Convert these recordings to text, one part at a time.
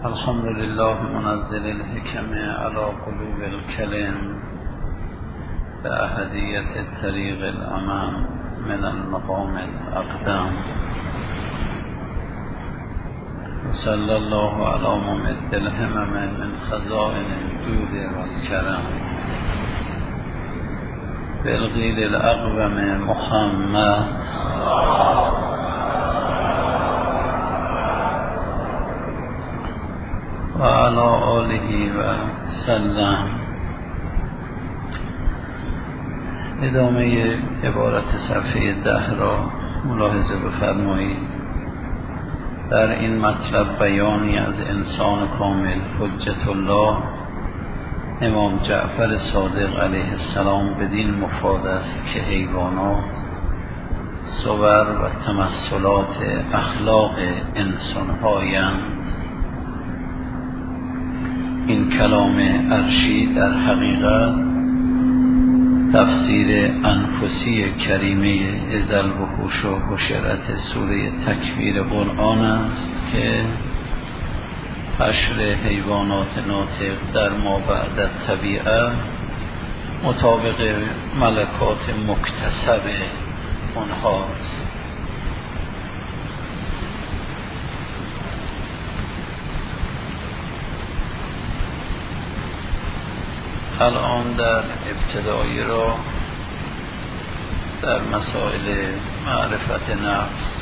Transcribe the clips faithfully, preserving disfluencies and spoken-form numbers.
الحمد لله منزل الحكم على قلوب الكلم بأحدية الطريق الأمام من المقام الأقدام. صلى الله على ممد الهمم من خزائن الجود والكرم بالغيل الأقوم محمد وعلى آله وسلم. ادامه عبارت صفحه ده را ملاحظه بفرمایید. در این مطلب بیانی از انسان کامل حجت الله امام جعفر صادق علیه السلام بدین مفاد است که حیوانات صور و تمثلات اخلاق انسان‌هایند. این کلام عرشی در حقیقت تفسیر انفسی کریمه ازل و حوش و حشرت سوره تکویر قرآن است که حشر حیوانات ناطق در ما بعد طبیعه مطابق ملکات مکتسب اونهاست. الان در ابتدایی را در مسائل معرفت نفس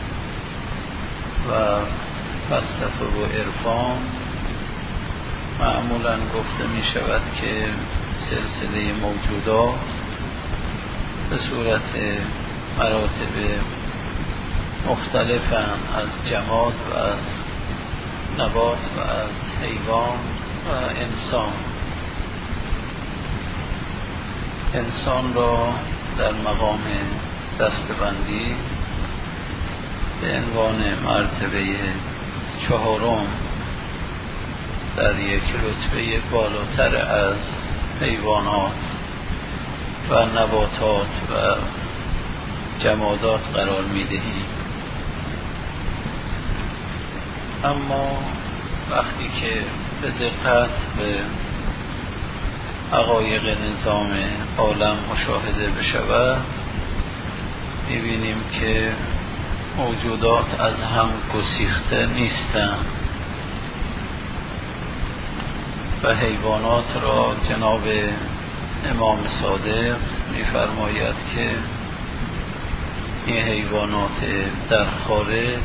و فلسفه و عرفان معمولا گفته می شود که سلسله موجودات به صورت مراتب مختلفن از جماد و از نبات و از حیوان و انسان. انسان را در مقام دستبندی به عنوان مرتبه چهارم در یک رتبه بالاتر از حیوانات و نباتات و جمادات قرار می‌دهیم. اما وقتی که به دقت به حقایق نظام عالم مشاهده بشود می‌بینیم که موجودات از هم گسیخته نیستند و حیوانات را جناب امام صادق می‌فرماید که این حیوانات در خارج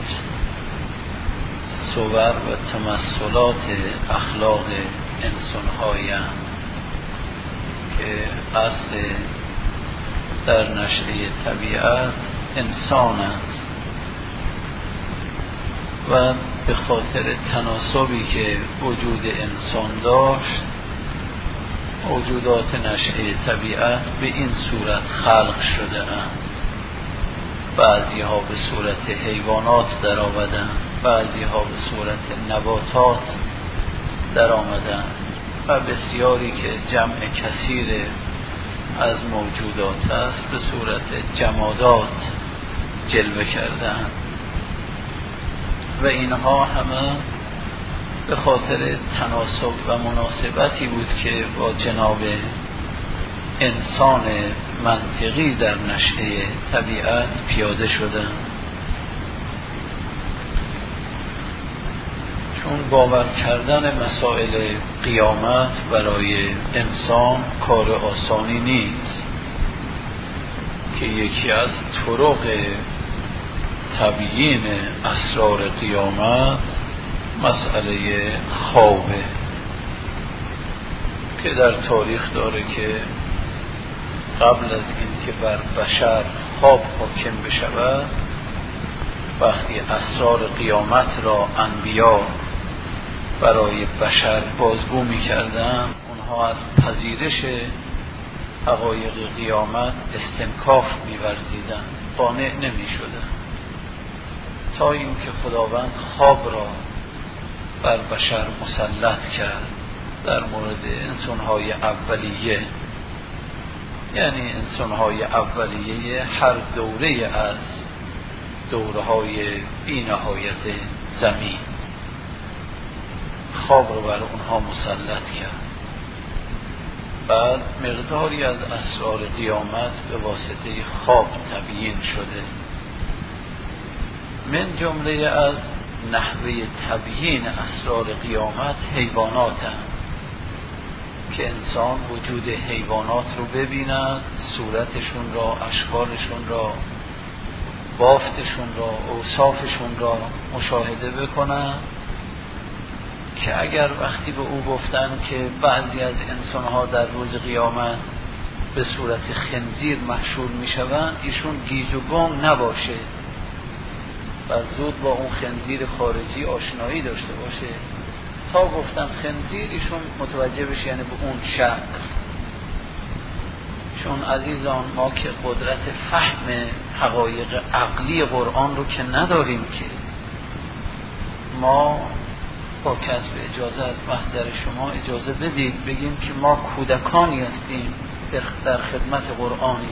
صور و تمثلات اخلاق انسان‌هایند که اصل در نشأه طبیعت انسان است و به خاطر تناسبی که وجود انسان داشت موجودات نشأه طبیعت به این صورت خلق شده اند. بعضی ها به صورت حیوانات در آمدند، بعضی ها به صورت نباتات در آمدند و بسیاری که جمع کثیر از موجودات است به صورت جمادات جلوه کردند و اینها همه به خاطر تناسب و مناسبتی بود که با جناب انسان منطقی در نشأه طبیعت پیاده شدند. چون باور کردن مسائل قیامت برای انسان کار آسانی نیست که یکی از طرق تبیین اسرار قیامت مسئله خوابه که در تاریخ داره که قبل از این که بر بشر خواب حاکم بشود وقتی اسرار قیامت را انبیا برای بشر بازگو می کردن اونها از پذیرش حقایق قیامت استنکاف می ورزیدن، قانع نمی شدن تا اینکه خداوند خواب را بر بشر مسلط کرد در مورد انسان‌های اولیه، یعنی انسان‌های اولیه هر دوره از دوره‌های بی‌نهایت زمین. خواب رو بر اونها مسلط کرد. بعد مقداری از اسرار قیامت به واسطه خواب تبیین شده. من جمله از نحوه تبیین اسرار قیامت حیوانات هم که انسان وجود حیوانات رو ببیند، صورتشون را، اشکالشون را، بافتشون را، اوصافشون را مشاهده بکنند که اگر وقتی به او گفتن که بعضی از انسانها در روز قیامت به صورت خنزیر محشور می شوند، ایشون گیج و گم نباشه و زود با اون خنزیر خارجی آشنایی داشته باشه. تا گفتن خنزیر ایشون متوجه بشه یعنی به اون شک. چون عزیزان ما که قدرت فهم حقایق عقلی قرآن رو که نداریم، که ما با کسب اجازه از محضر شما اجازه بدید بگیم که ما کودکانی هستیم در خدمت قرآنی.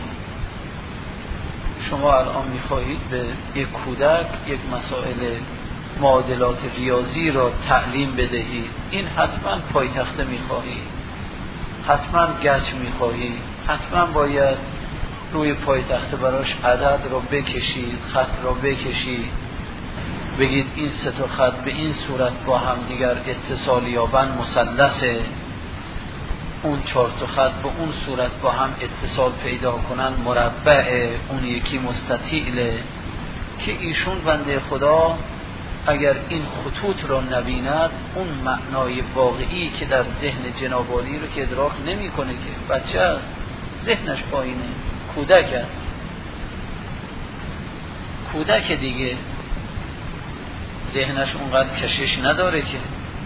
شما الان میخواهید به یک کودک یک مسائل معادلات ریاضی را تعلیم بدهید، این حتما پایتخته میخواهید، حتما گچ میخواهید، حتما باید روی پایتخته براش عدد را بکشید، خط را بکشید، بگید این سه تا خط به این صورت با هم دیگر اتصال یابن مثلثه، اون چهار تا خط به اون صورت با هم اتصال پیدا کنن مربعه، اون یکی مستطیله. که ایشون بنده خدا اگر این خطوط را نبیند، اون معنای واقعی که در ذهن جنابالی رو که ادراک نمی کنه، که بچه است، ذهنش پایینه، کودک است، کودک دیگه ذهنش اونقدر کشش نداره که.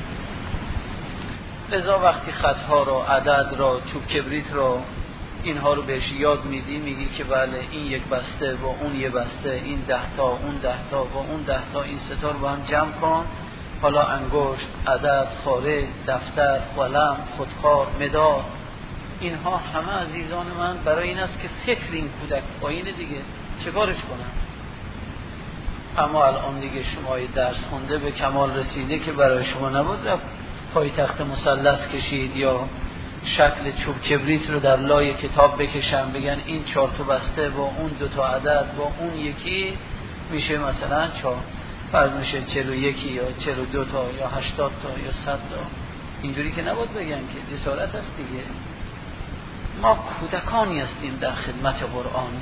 لذا وقتی خطها را، عدد را، چوب کبریت را، اینها رو بهش یاد میدی، میگی که بله این یک بسته با اون یک بسته، این ده تا اون ده تا با اون ده تا، این سه تا رو با هم جمع کن. حالا انگشت، عدد، خارج، دفتر، قلم، خودکار، مداد، اینها همه عزیزان من برای این است که فکر این کودک پایینه دیگه، چه کارش کنم؟ اما الان دیگه شما درس خونده به کمال رسیده که برای شما نبود رفت پای تخت مثلث کشید یا شکل چوب کبریت رو در لای کتاب بکشن بگن این چهار تا بسته با اون دو تا عدد با اون یکی میشه مثلا چهار، بعد میشه چهل و یکی یا چهل و دو تا یا هشتاد تا یا صد تا. اینجوری که نبود بگن که جسارت است دیگه. ما کودکانی هستیم در خدمت قرآنی،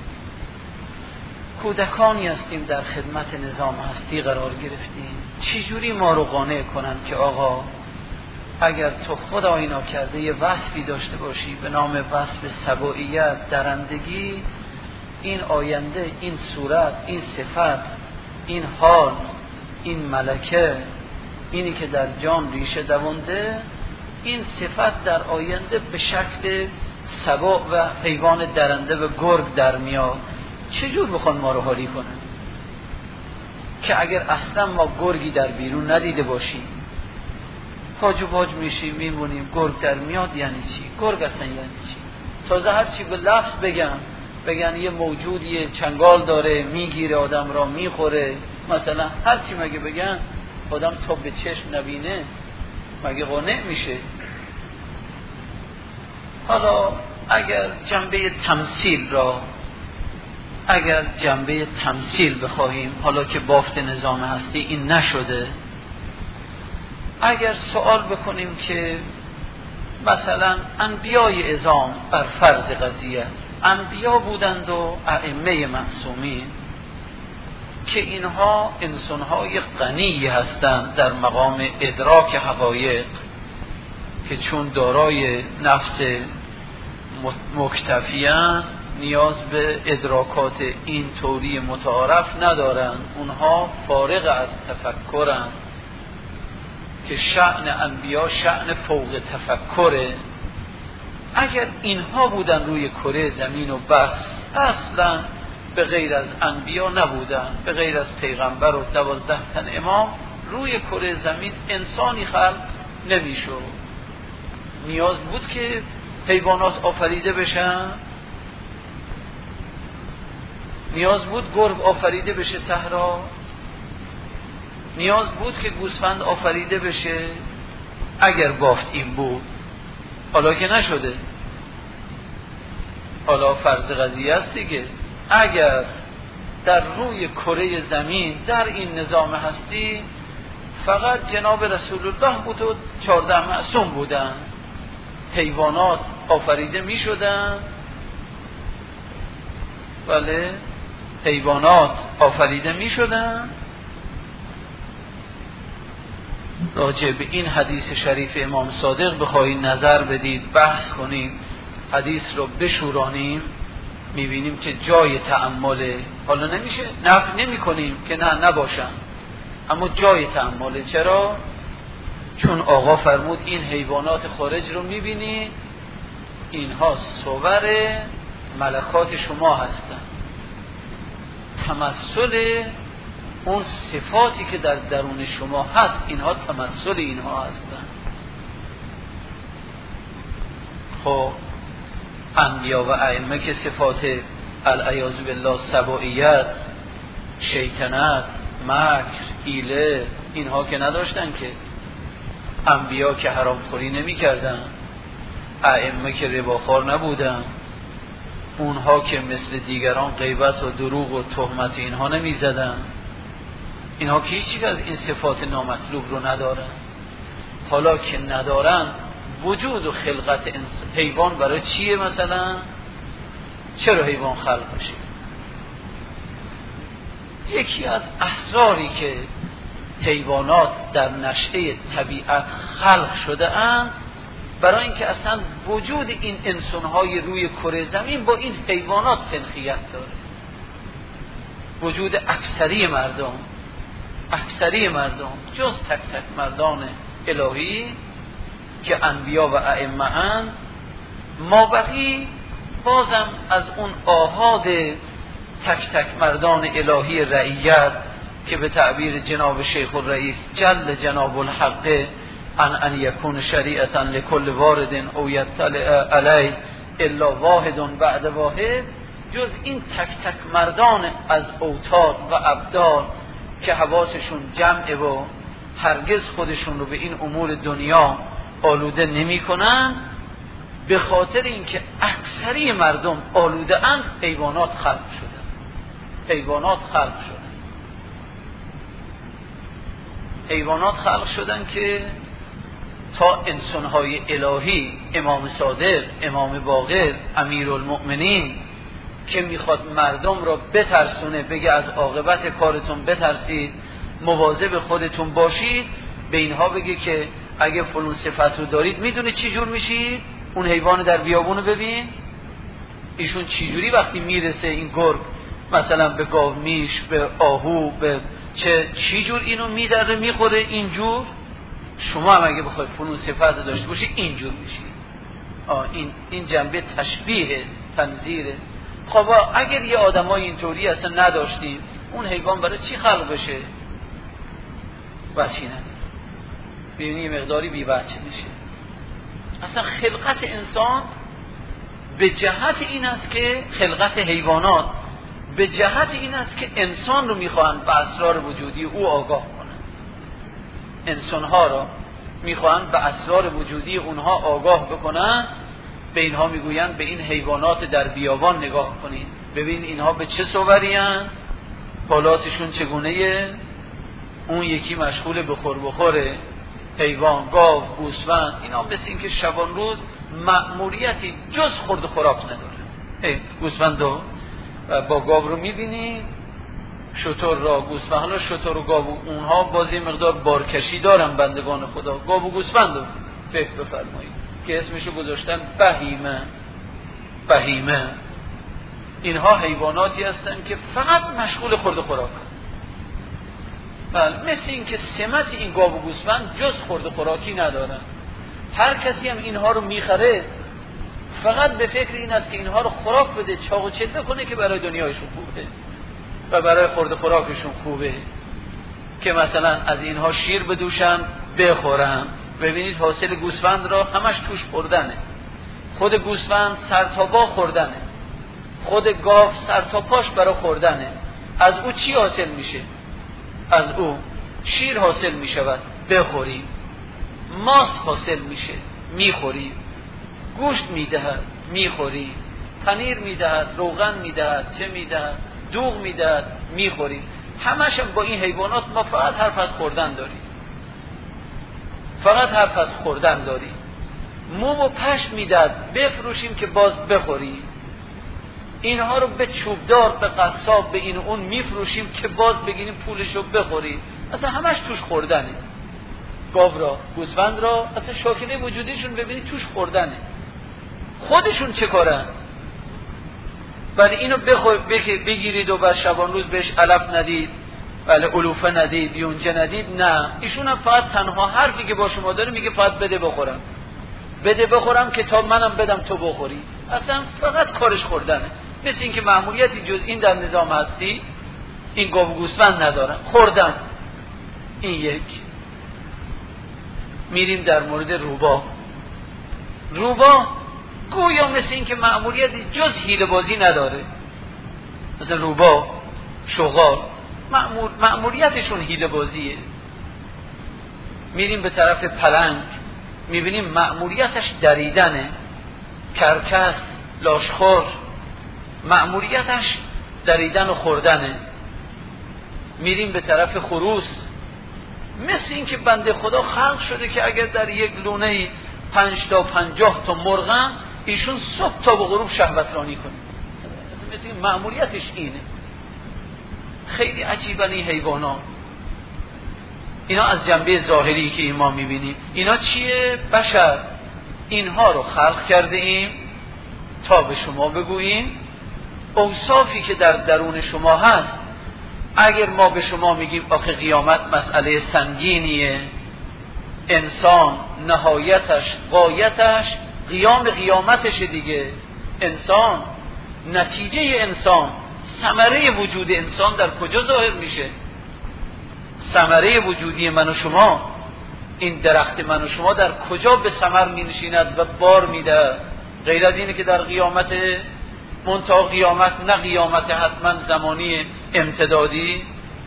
کودکانی هستیم در خدمت نظام هستی قرار گرفتیم. چجوری ما رو قانع کنن که آقا اگر تو خدا اینا کرده یه وصفی داشته باشی به نام وصف سبوعیت، درندگی، این آینده، این صورت، این صفت، این حال، این ملکه، اینی که در جان ریشه دوانده، این صفت در آینده به شکل سبوع و حیوان درنده و گرگ در میاد، چجور بخوان ما رو حالی کنن؟ که اگر اصلا ما گرگی در بیرون ندیده باشیم، پاج و پاج میشیم میمونیم، گرگ در میاد یعنی چی؟ گرگ اصلا یعنی چی؟ تازه هر چی به لفظ بگن بگن یه موجودیه چنگال داره میگیره آدم را میخوره، مثلا هر چی مگه بگن آدم تا به چشم نبینه مگه قانع میشه؟ حالا اگر جنبه تمثیل را اگر جنبه تمثیل بخواهیم، حالا که بافت نظام هستی این نشده، اگر سوال بکنیم که مثلا انبیای اعظام بر فرض قضیه انبیا بودند و ائمه معصومین که اینها انسانهای غنی هستند در مقام ادراک حقایق، که چون دارای نفس مکتفیان نیاز به ادراکات این طوری متعارف ندارند، اونها فارغ از تفکرند که شأن انبیا شأن فوق تفکره. اگر اینها بودن روی کره زمین و بس اصلا به غیر از انبیا نبودن، به غیر از پیغمبر و دوازده تن امام روی کره زمین انسانی خلق نمیشد. نیاز بود که حیوانات آفریده بشن، نیاز بود گرگ آفریده بشه صحرا، نیاز بود که گوسفند آفریده بشه، اگر بافت این بود، حالا که نشده، حالا فرض قضیه است دیگه، اگر در روی کره زمین در این نظام هستی فقط جناب رسول الله بود و چهارده معصوم بودن، حیوانات آفریده می شدن، بله حیوانات آفریده می شدن. راجع به این حدیث شریف امام صادق بخواهید نظر بدید، بحث کنید، حدیث رو بشورانیم، میبینیم که جای تأمله. حالا نمیشه نفی نمی کنیم که نه نباشن، اما جای تأمله. چرا؟ چون آقا فرمود این حیوانات خارج رو میبینی، اینها صور ملکات شما هستن، تمثل اون صفاتی که در درون شما هست، اینها تمثل اینها هستن. خب انبیا و ائمه که صفات العیاذ بالله سباعیت، شیطنت، مکر، حیله، اینها که نداشتن که. انبیا که حرام خوری نمی کردن، ائمه که رباخوار نبودن، اونها که مثل دیگران غیبت و دروغ و تهمت اینها نمی زدن، اینها که هیچ از این صفات نامطلوب رو ندارن. حالا که ندارن، وجود و خلقت حیوان برای چیه؟ مثلا چرا حیوان خلق بشه؟ یکی از اسراری که حیوانات در نشأه طبیعت خلق شده اند، برای اینکه اصلا وجود این انسان‌های روی کره زمین با این حیوانات سنخیت داره. وجود اکثری مردم اکثری مردم جز تک تک مردان الهی که انبیا و ائمه اند، ما بقی بازم از اون آحاد تک تک مردان الهی رعیت که به تعبیر جناب شیخ الرئیس جل جناب الحق ان ان یکون شریعتا لکل وارد او یطلع علی الا واحد بعد واحد، جز این تک تک مردان از اوتاد و ابدال که حواسشون جمعه و هرگز خودشون رو به این امور دنیا آلوده نمی کنن، به خاطر اینکه اکثری مردم آلوده اند، حیوانات خلق شدن. حیوانات خلق شدن حیوانات خلق شدن که تا انسان‌های الهی، امام صادق، امام باقر، امیرالمؤمنین که میخواد مردم را بترسونه، بگه از عاقبت کارتون بترسید، مواظب خودتون باشید، به اینها بگه که اگه فلان صفت رو دارید میدونید چی جور میشید؟ اون حیوان در بیابون رو ببین، ایشون چی جوری وقتی میرسه این گرگ مثلا به گاو میش، به آهو، به چه چی جور اینو میدره میخوره اینجور، شما هم اگه بخواید فلان صفت داشته باشید اینجور میشید. آه این این جنبه تشبیه، تنظیره. خب اگر یه آدمای اینطوری اصلا نداشتیم، اون حیوان برای چی خلق بشه؟ بچی نداره، ببینی یه مقداری بی بچه میشه. اصلا خلقت انسان به جهت این است که خلقت حیوانات به جهت این است که انسان رو میخواهن به اسرار وجودی او آگاه کنن. انسانها رو میخواهن به اسرار وجودی اونها آگاه بکنن. به اینها میگوین به این حیوانات در بیابان نگاه کنید، ببین اینها به چه صوری هستند، حالاتشون چگونه. اون یکی مشغول به خور بخوره، حیوان، گاو، گوسفند، اینا مثل این که شبان روز مأموریتی جز خورد و خوراک نداره. گوسفندو با گاو رو میبینی، شتر را، گوسفند، حالا شتر و گاو اونها بازی مقدار بارکشی دارن بندگان خدا، گاو و گوسفندو فکر بفرمایید که اسمشو گذاشتن بهیمه. بهیمه اینها حیواناتی هستن که فقط مشغول خورد و خوراک. بله، مثل این که سمت این گاو و گوسفند جز خورد و خوراکی ندارن. هر کسی هم اینها رو میخره فقط به فکر این است که اینها رو خوراک بده، چاق و چله کنه که برای دنیایشون خوبه و برای خورد و خوراکشون خوبه، که مثلا از اینها شیر بدوشن بخورن. ببینید حاصل گوسفند را همش توش خوردنه، خود گوسفند سر تا پا خوردنه، خود گاو سر تا پاش برای خوردنه. از او چی حاصل میشه؟ از او شیر حاصل میشود، بخوری. ماست حاصل میشه میخوری، گوشت میدهد میخوری، پنیر میدهد، روغن میدهد، چه میدهد، دوغ میدهد میخوری. همش هم با این حیوانات ما فقط حرف از خوردن داریم، فقط حرف از خوردن داریم. موم و پشم میدهد بفروشیم که باز بخوری، اینها رو به چوبدار، به قصاب، به این اون میفروشیم که باز بگیریم پولشو بخوریم. اصلا همش توش خوردنه. گاو را، گوسفند را، اصلا شاکله وجودیشون ببینید توش خوردنه. خودشون چه کارن؟ ولی اینو بخور بگیرید و بس شبان روز بهش علف ندید، ولی علوفه ندید، یونجه ندید. نه، ایشون هم فقط تنها حرفی که با شما داره میگه فقط بده بخورم، بده بخورم که تا منم بدم تو بخوری. اصلا فقط کارش خوردنه. مثل این که مأموریتی جز این در نظام هستی این گاو و گوسفند ندارن، خوردن. این یک. میریم در مورد روباه. روباه گویا مثل این که مأموریتی جز حیله بازی نداره. مثلا روباه، شغال، مأمور مأموریتشون حیله بازیه. میریم به طرف پلنگ، میبینیم مأموریتش دریدنه. کرکس، لاشخور، مأموریتش دریدن و خوردنه. میریم به طرف خروس، مثل این که بنده خدا خلق شده که اگر در یک لونه پنج تا پنجاه تا مرغم، ایشون صبح تا به غروب شهوترانی کنه. مثل این مأموریتش اینه. خیلی عجیبن این حیوانات. اینا از جنبه ظاهری که این ما میبینیم، اینا چیه؟ بشر. اینها رو خلق کرده ایم تا به شما بگوییم اوصافی که در درون شما هست. اگر ما به شما میگیم آخه قیامت مسئله سنگینیه، انسان نهایتش، غایتش قیام قیامتش دیگه. انسان، نتیجه انسان، ثمره وجود انسان در کجا ظاهر میشه؟ ثمره وجودی من و شما، این درخت من و شما در کجا به ثمر می نشیند و بار میده؟ غیر از اینه که در قیامت، منتها قیامت نه قیامت حتما زمانی امتدادی.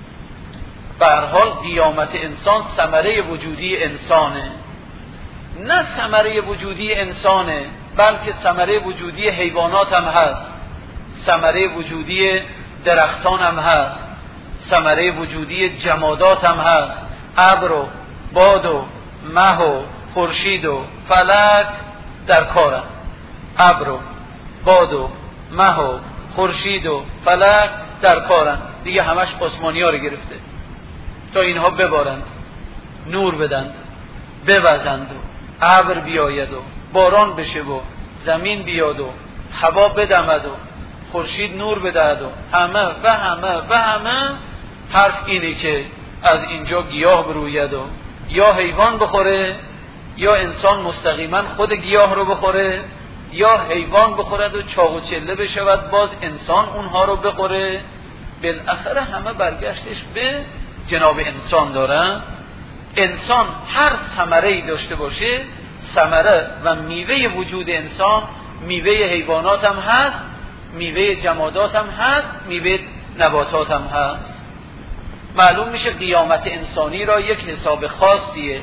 به هر حال قیامت انسان ثمره وجودی انسانه، نه ثمره وجودی انسانه بلکه ثمره وجودی حیوانات هم هست، ثمره وجودی درختان هم هست، ثمره وجودی جمادات هم هست. ابر و باد و مه و خورشید و فلک در کارن. ابر و باد و مه و خورشید و فلک در کارن دیگه. همش عثمانی ها رو گرفته تا اینها ببارند، نور بدند، بوزند و ابر بیاید و باران بشه و زمین بیاد و هوا بدمد و خورشید نور بدهد و همه و همه و همه. حرف اینه که از اینجا گیاه بروید و یا حیوان بخوره، یا انسان مستقیما خود گیاه رو بخوره، یا حیوان بخورد و چاق و چله بشود باز انسان اونها رو بخوره. بالاخره همه برگشتش به جناب انسان داره. انسان هر ثمره‌ای داشته باشه، ثمره و میوه وجود انسان میوه حیوانات هم هست، میوه جمادات هم هست، میوه نباتات هم هست. معلوم میشه قیامت انسانی را یک حساب خاصیه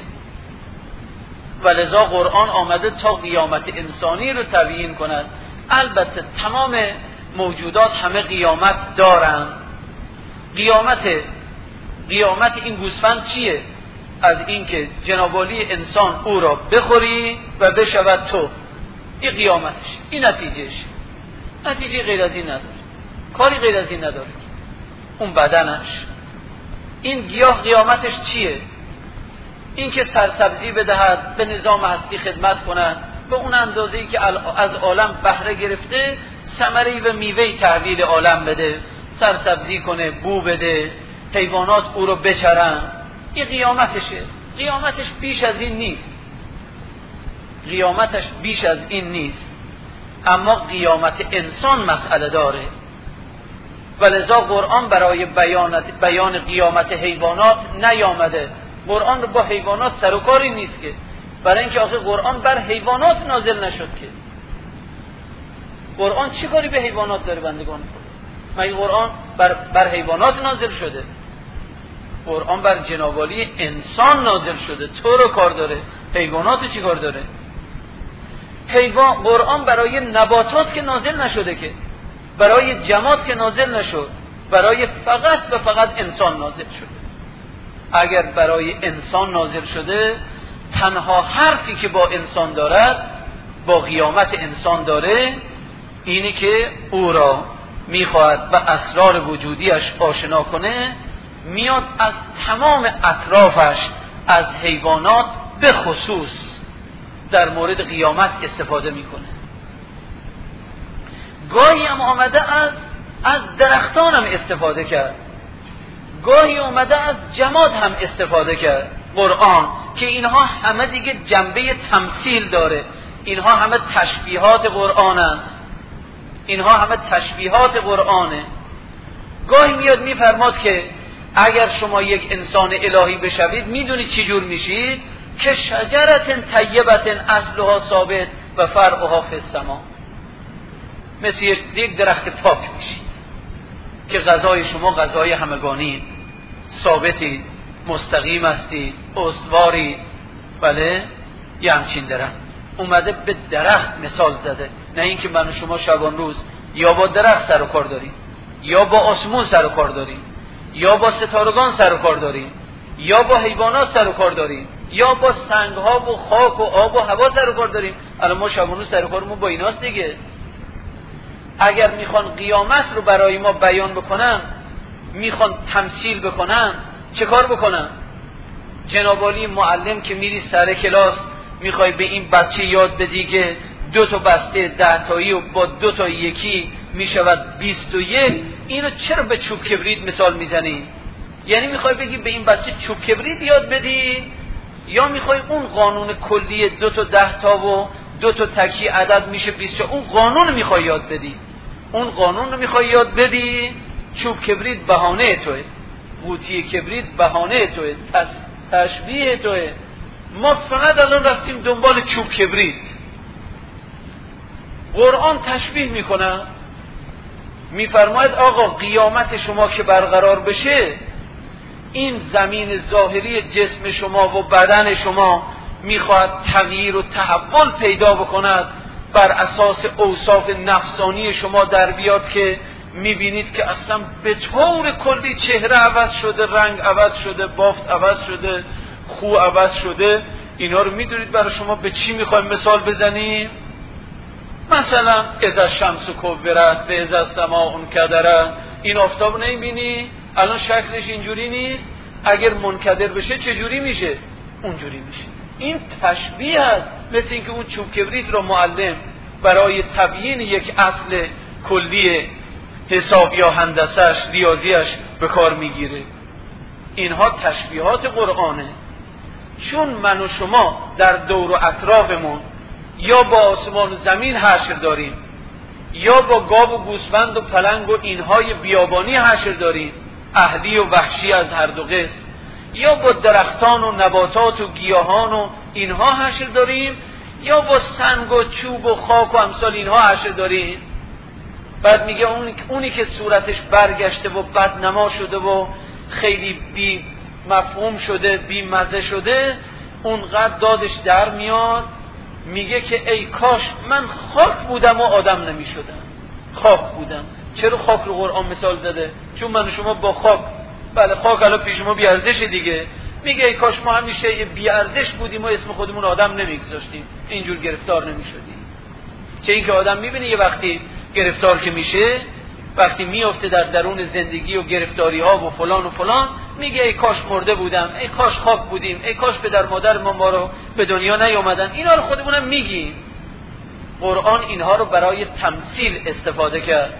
و لذا قرآن آمده تا قیامت انسانی رو تبیین کند. البته تمام موجودات همه قیامت دارن. قیامت قیامت این گوسفند چیه؟ از اینکه جناب عالی انسان او را بخوری و بشود تو. این قیامتش، این نتیجهش. نتیجه غیر از این نداره، کاری غیر از این نداره. اون بدنش، این گیاه قیامتش چیه؟ این که سرسبزی بدهد، به نظام هستی خدمت کند، به اون اندازه‌ای که از عالم بهره گرفته ثمره‌ای و میوه‌ای تحویل عالم بده، سرسبزی کنه، بو بده، حیوانات او رو بچرن. این قیامتشه. قیامتش بیش از این نیست. قیامتش بیش از این نیست. اما قیامت انسان مسئله داره و لذا قرآن برای بیانت بیان قیامت حیوانات نیامده. قرآن رو با حیوانات سر و کاری نیست که، برای اینکه آخه قرآن بر حیوانات نازل نشد که. قرآن چه کاری به حیوانات داره بندگان خدا؟ مگه قرآن بر, بر حیوانات نازل شده؟ قرآن بر جناب عالی انسان نازل شده، تو رو کار داره، حیوانات چی کار داره؟ حیوان قرآن برای نباتات که نازل نشده، که برای جماد که نازل نشد، برای فقط و فقط انسان نازل شده. اگر برای انسان نازل شده، تنها حرفی که با انسان دارد، با قیامت انسان داره، اینی که او را میخواهد به اسرار وجودیش آشنا کنه، میاد از تمام اطرافش، از حیوانات به خصوص در مورد قیامت استفاده میکنه. گاهی هم آمده از از درختان هم استفاده کرد، گاهی آمده از جماد هم استفاده کرد قرآن، که اینها همه دیگه جنبه تمثیل داره، اینها همه تشبیهات قرآن است، اینها همه تشبیهات قرآنه. گاهی میاد میفرماد که اگر شما یک انسان الهی بشوید، میدونید چی جور میشید؟ که شجرت طیبت اصلها ثابت و فرعها فی السماء، مثل یک درخت پاک میشید که غذای شما غذای همگانی، ثابتی، مستقیم هستی، استواری. بله، یه همچین درخت اومده به درخت مثال زده، نه اینکه من و شما شبان روز یا با درخت سر و کار داریم، یا با آسمون سر و کار داریم، یا با ستارگان سر و کار داریم، یا با حیوانات سر و کار داریم، یا با سنگها و خاک و آب و هوا سر و کار داریم. الان ما شبان روز سر و کارمون با ایناست دیگه. اگر میخوان قیامت رو برای ما بیان بکنن، میخوان تمثیل بکنن، چه کار بکنن؟ جناب عالی معلم که میری سر کلاس، میخوای به این بچه یاد بدی که دو تا بسته ده تایی و با دو تا یکی میشود بیست و یک، اینو چرا به چوب کبریت مثال میزنی؟ یعنی میخوای بگی به این بچه چوب کبریت یاد بدی، یا میخوای اون قانون کلی دو تا ده تا و دو تا تکی عدد میشه بیست، اون قانون رو میخوای یاد بدی؟ اون قانون رو میخوای یاد بدی؟ چوب کبریت بهانه توه، قوطی کبریت بهانه توه، تشبیه توه. ما فقط الان رفتیم دنبال چوب کبریت. قرآن تشبیه میکنه، میفرماید آقا قیامت شما که برقرار بشه، این زمین ظاهری جسم شما و بدن شما میخواهد تغییر و تحول پیدا بکند، بر اساس اوصاف نفسانی شما در بیاد که میبینید که اصلا به طور کلی چهره عوض شده، رنگ عوض شده، بافت عوض شده، خو عوض شده. اینا رو میدونید برای شما به چی میخوایم مثال بزنیم؟ مثلا اذا الشمس کورت و اذا السماء انکدرت، این آفتاب نمیبینی؟ الان شکلش اینجوری نیست، اگر منکدر بشه چجوری میشه؟ اونجوری میشه. این تشبیه است، مثل اینکه اون چوب کبریت رو معلم برای تبیین یک اصل کلی حساب یا هندسهش، ریاضیش به کار میگیره. اینها تشبیهات قرآنه. چون من و شما در دور و اطرافمون یا با آسمان و زمین حشر داریم، یا با گاو و گوسفند و پلنگ و اینهای بیابانی حشر داریم، اهلی و وحشی از هر دو قسم، یا با درختان و نباتات و گیاهان و اینها حشر داریم، یا با سنگ و چوب و خاک و امثال اینها حشر داریم. بعد میگه اونی, اونی که صورتش برگشته و بدنما شده و خیلی بی مفهوم شده، بی مزه شده، اونقدر دادش در میاد، میگه که ای کاش من خاک بودم و آدم نمی شدم. خاک بودم. چرا خاک رو قرآن مثال زده؟ چون من و شما با خاک، بله خاک الان پیش ما بی ارزشه دیگه، میگه ای کاش ما همیشه بی ارزش بودیم و اسم خودمون آدم نمیگذاشتیم، اینجور گرفتار نمیشدیم. چه اینکه آدم میبینه یه وقتی گرفتار که میشه، وقتی میفته در درون زندگی و گرفتاری ها و فلان و فلان، میگه ای کاش مرده بودم، ای کاش خاک بودیم، ای کاش پدر مادر ما ما رو به دنیا نیامدن. اینا رو خودمونم میگیم. قرآن اینها رو برای تمثیل استفاده کرد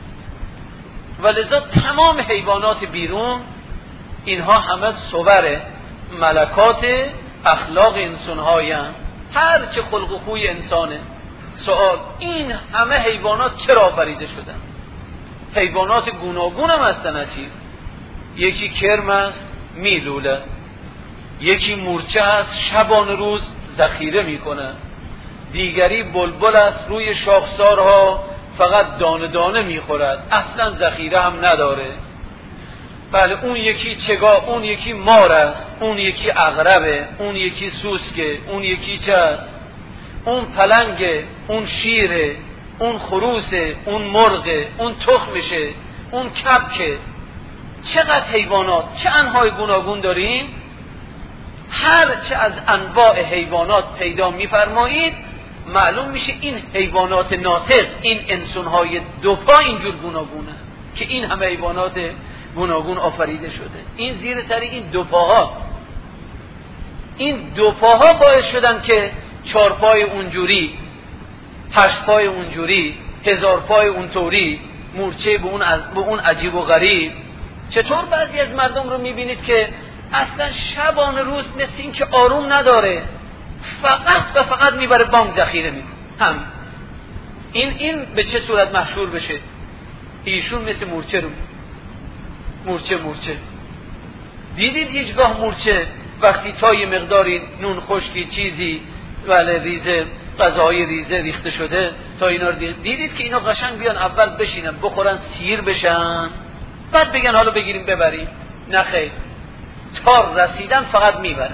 و لذا تمام حیوانات بیرون اینها همه صور ملکات اخلاق انسان‌های هستند. هر چه خلق و خوی انسانه. سوال این همه حیوانات چرا آفریده شدن؟ حیوانات گوناگون هم هستن عجیب. یکی کرم است میلوله، یکی مورچه است شبان روز ذخیره میکنه، دیگری بلبل است روی شاخسارها فقط دانه دانه میخورد، اصلا ذخیره هم نداره. بله اون یکی چگاه، اون یکی مار است، اون یکی عقربه، اون یکی سوسکه، اون یکی چه است، اون پلنگه، اون شیره، اون خروسه، اون مرغه، اون تخمشه، اون کبکه. چقدر حیوانات، چه انواع گوناگون داریم. هر چه از انواع حیوانات پیدا می‌فرمایید معلوم میشه این حیوانات ناطق، این انسان‌های دوپا اینجور گوناگونه که این همه حیوانات گوناگون آفریده شده. این زیر سر این دوپاهاست. این دوپاها باعث شدن که چهار پای اونجوری، هشت پای اونجوری، هزار پای اونطوری، مورچه به اون به اون عجیب و غریب. چطور بعضی از مردم رو میبینید که اصلا شبان روز مثل این که آروم نداره، فقط و فقط میبره بانک ذخیره میکنه. هم این این به چه صورت مشهور بشه؟ ایشون مثل مورچه رو مورچه مورچه دیدید هیچگاه مورچه وقتی تا یه مقداری نون خشکی چیزی ولی ریزه غذاهای ریزه ریخته شده تا اینا رو دیدید که اینا قشنگ بیان اول بشینن بخورن سیر بشن بعد بگن حالا بگیریم ببریم؟ نه خیر، تا رسیدن فقط میبرن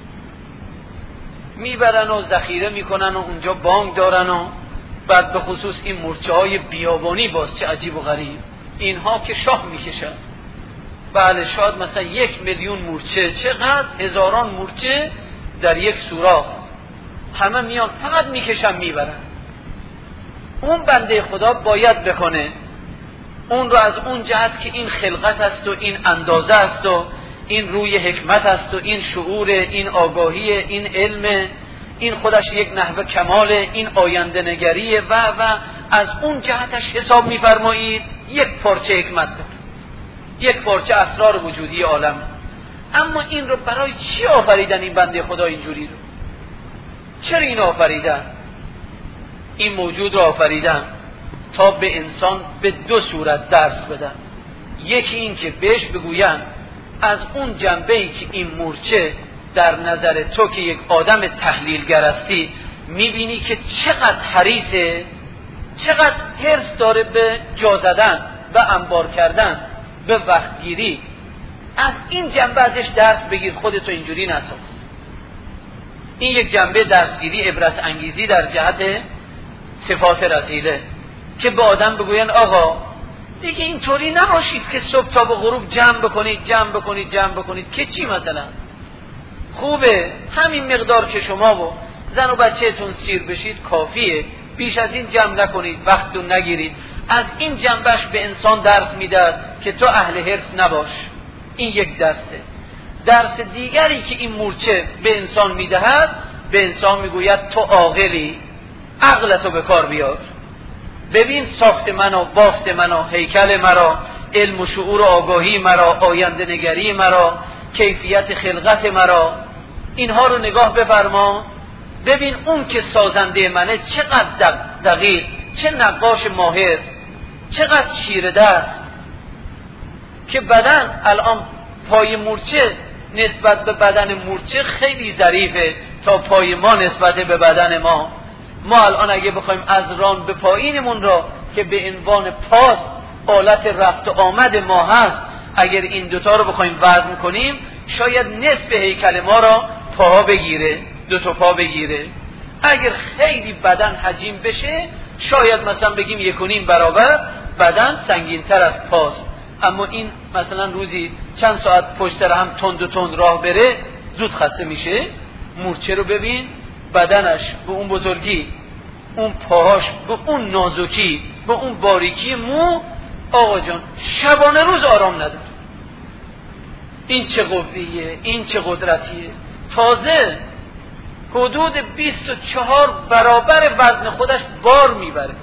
میبرن و ذخیره میکنن و اونجا بانک دارن و بعد به خصوص این مورچه های بیابانی باز چه عجیب و غریب، اینها که شاه میکشن. بله شاید مثلا یک میلیون مورچه، چقدر هزاران مورچه در یک سوراخ، همه میان فقط میکشن میبرن. اون بنده خدا باید بکنه اون رو از اون جهت که این خلقت است و این اندازه است و این روی حکمت است و این شعور، این آگاهی، این علم، این خودش یک نحوه کماله، این آینده نگریه و و از اون جهتش حساب میفرمایید یک پارچه حکمت داره، یک پارچه اسرار وجودی عالم. اما این رو برای چی آفریدن این بنده خدا اینجوری رو؟ چرا این آفریدن؟ این موجود رو آفریدن تا به انسان به دو صورت درس بدن. یکی این که بهش بگوین از اون جنبه‌ای که این مورچه در نظر تو که یک آدم تحلیلگر هستی میبینی که چقدر حریصه، چقدر حرص داره به جا زدن و انبار کردن به وقتگیری، از این جنبه ازش درس بگیر، خودتو اینجوری نساز. این یک جنبه درسگیری عبرت انگیزی در جهت صفات رذیله که به آدم بگوین آقا دیگه اینطوری نباشید که صبح تا به غروب جمع بکنید جمع بکنید جمع بکنید که چی مثلا خوبه همین مقدار که شما و زن و بچه‌تون سیر بشید کافیه، بیش از این جمع نکنید، وقتتون نگیرید. از این جنبش به انسان درس میداد که تو اهل حرص نباش. این یک درسه. درس دیگری که این مورچه به انسان میدهد، به انسان میگوید تو عاقلی، عقلتو به کار بیار، ببین ساخت منو، بافت منو، هیکل مرا، علم و شعور و آگاهی مرا، آینده نگری مرا، کیفیت خلقت مرا، اینها رو نگاه بفرما. ببین اون که سازنده منه چقدر دقیق، چه نقاش ماهر، چقدر چیره دست که بدن الان پای مورچه نسبت به بدن مورچه خیلی ظریفه تا پای ما نسبت به بدن ما. ما الان اگه بخوایم از ران به پایینمون را که به عنوان پاس آلت رفت و آمد ما هست، اگر این دوتا رو بخوایم وزن کنیم شاید نصف هیکل ما را پاها بگیره، دو تا پا بگیره. اگر خیلی بدن حجیم بشه شاید مثلا بگیم یک و نیم برابر بدن سنگین‌تر از پاست. اما این مثلا روزی چند ساعت پشت سر هم تند و تند راه بره زود خسته میشه. مورچه رو ببین، بدنش به اون بزرگی، اون پاهاش به اون نازکی، به اون باریکی مو، آقا جان شبانه روز آرام نداره. این چه قویه، این چه قدرتیه. تازه حدود بیست و چهار برابر وزن خودش بار میبره،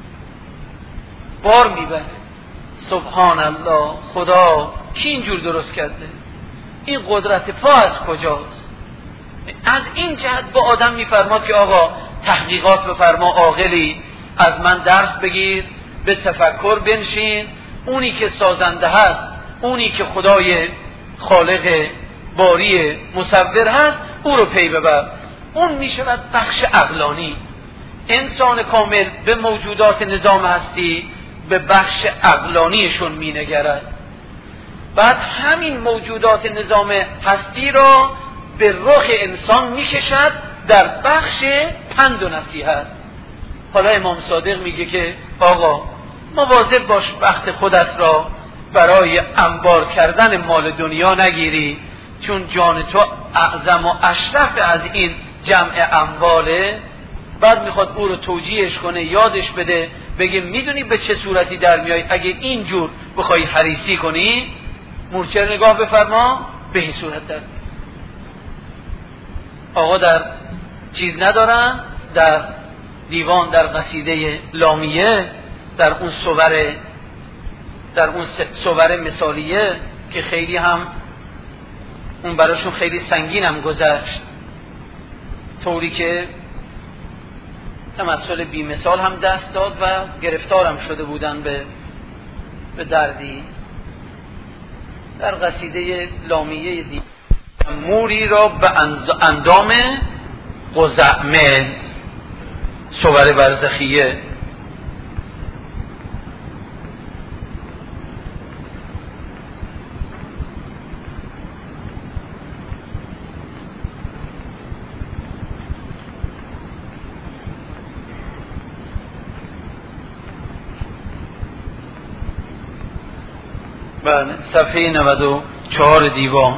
بار میبره. سبحان الله، خدا کی اینجور درست کرده؟ این قدرت پا از کجاست؟ از این جهت با آدم میفرماد که آقا تحقیقات بفرما، عاقلی، از من درس بگیر، به تفکر بنشین، اونی که سازنده هست، اونی که خدای خالق باری مصور هست، او رو پی ببر. اون میشود بخش عقلانی. انسان کامل به موجودات نظام هستی به بخش عقلانیشون مینگرد. بعد همین موجودات نظام هستی را به رخ انسان میکشد در بخش پند و نصیحت. حالا امام صادق میگه که آقا مواظب باش وقت خودت را برای انبار کردن مال دنیا نگیری، چون جان تو اعظم و اشرف از این جمع امواله. بعد میخواد او رو توجیهش کنه، یادش بده، بگه میدونی به چه صورتی در میای اگه اینجور بخوای حریصی کنی. مورچه نگاه بفرما، به این صورت در آقا در چیز ندارن، در دیوان، در قصیده لامیه، در اون صور در اون صور مثالیه که خیلی هم اون براشون خیلی سنگین هم گذشت، طوری که تمثال بی مثال هم دست داد و گرفتارم شده بودن به به دردی. در قصیده لامیه دی موری را به اندام قزعمه، صور برزخیه، بله صفحه نود و چهار دیوان.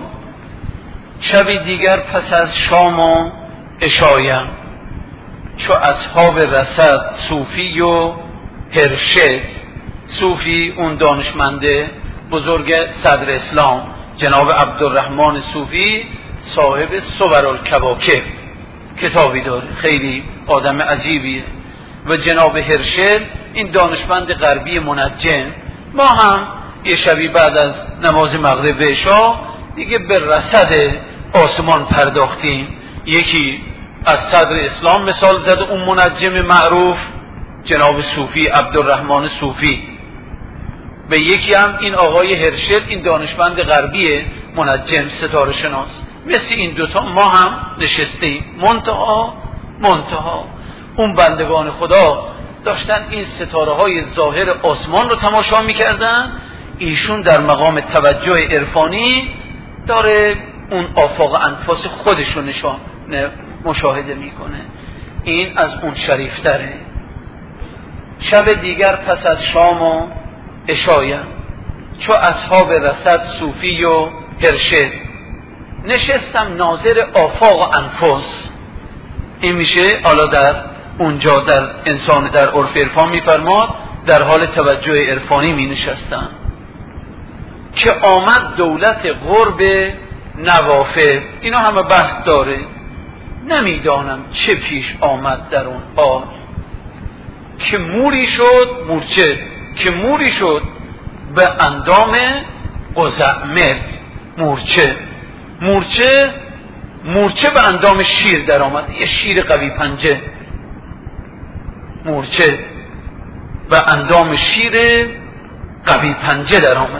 شبی دیگر پس از شام و عشایم، چو اصحاب رصد صوفی و هرشد. صوفی اون دانشمند بزرگ صدر اسلام جناب عبدالرحمن صوفی، صاحب صورالکواکب کتابی داره، خیلی آدم عجیبیه. و جناب هرشد این دانشمند غربی منجم. ما هم یه شبی بعد از نماز مغرب به عشا دیگه به رصد آسمان پرداختیم. یکی از صدر اسلام مثال زد، اون منجم معروف جناب صوفی عبدالرحمن صوفی، به یکی هم این آقای هرشد، این دانشمند غربی منجم ستاره شناس. مثل این دوتا ما هم نشستیم. منتها منتها اون بندگان خدا داشتن این ستاره های ظاهر آسمان رو تماشا میکردن، ایشون در مقام توجه عرفانی داره اون آفاق انفاس خودش رو نشان مشاهده میکنه. این از اون شریفتره. شب دیگر پس از شام و عشایم، چو اصحاب رصد صوفی و هرشد. نشستم ناظر آفاق انفاس. این میشه حالا در اونجا در انسان در عرف عرفان میفرماد در حال توجه عرفانی می نشستم که آمد دولت قرب نوافل. اینا همه بحث داره. نمیدانم چه پیش آمد در اون حال که موری شد، مورچه که موری شد به اندام قزعمل. مورچه مورچه مورچه به اندام شیر در آمد، یه شیر قوی پنجه. مورچه به اندام شیر قوی پنجه در آمده.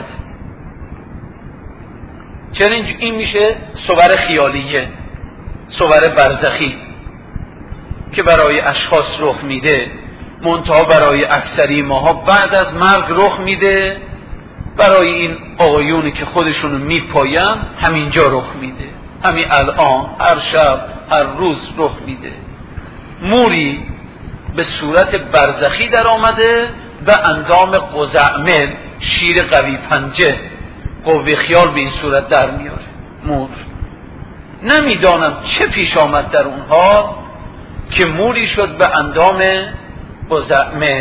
چرا این میشه صور خیالیه، صور برزخی که برای اشخاص رخ میده، منتها برای اکثری ماها بعد از مرگ رخ میده. برای این آقایونی که خودشونو میپاین همینجا رخ میده، همین الان، هر شب، هر روز رخ میده. موری به صورت برزخی در آمده به اندام قزعمل، شیر قوی پنجه. قوه خیال به این صورت در میاره مور. نمیدانم چه پیش آمد در اونها که موری شد به اندام قزعمل.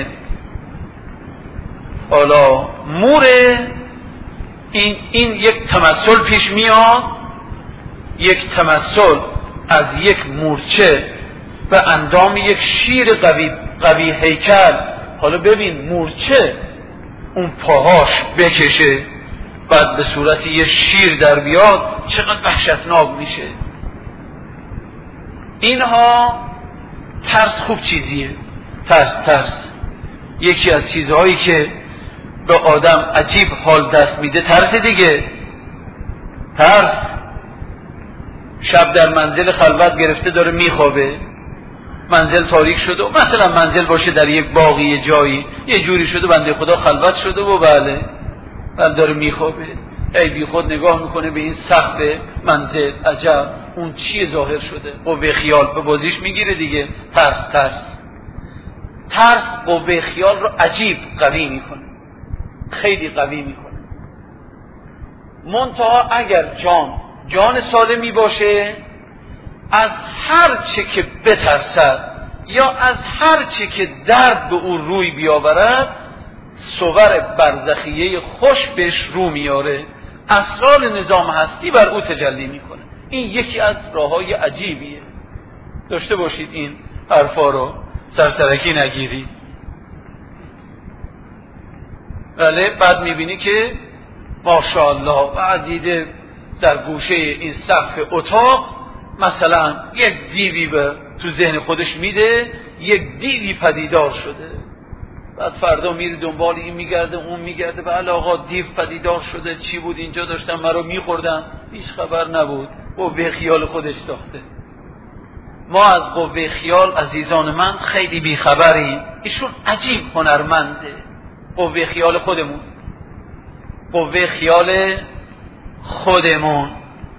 حالا مور این, این یک تمثل پیش میاد، یک تمثل از یک مورچه به اندام یک شیر قوی, قوی هیکل. حالا ببین مورچه اون پاهاش بکشه بعد به صورت یه شیر در بیاد، چقدر وحشتناک میشه. اینها ترس خوب چیزیه. ترس ترس یکی از چیزهایی که به آدم عجیب حال دست میده ترس دیگه. ترس شب در منزل خلوت گرفته داره میخوابه، منزل تاریک شده، مثلا منزل باشه در یک باغی یه جایی، یه جوری شده بنده خدا خلوت شده و بله بله داره میخوابه. ای بی خود نگاه میکنه به این سقف منزل، عجب اون چی ظاهر شده. قوه خیال به بازیش میگیره دیگه. ترس ترس ترس قوه خیال رو عجیب قوی میکنه، خیلی قوی میکنه. منتها اگر جان جان سالمی باشه، از هر چه که بترسد یا از هر چه که درد به او روی بیاورد، صور برزخیه خوش بهش رو میاره، اسرار نظام هستی بر او تجلی میکنه. این یکی از راههای عجیبیه. داشته باشید این حرفا رو، سرسرکی نگیری. بله بعد میبینی که ماشاءالله بعد دیده در گوشه این سقف اتاق مثلا یک دیوی به تو ذهن خودش میده، یک دیوی پدیدار شده. بعد فردا میره دنبال این میگرده اون میگرده، بله آقا دیو پدیدار شده، چی بود اینجا داشتن مرا میخوردن، هیچ خبر نبود، قوه خیال خودش ساخته. ما از قوه خیال عزیزان من خیلی بیخبریم. ایشون عجیب هنرمنده. قوه خیال خودمون، قوه خیال خودمون.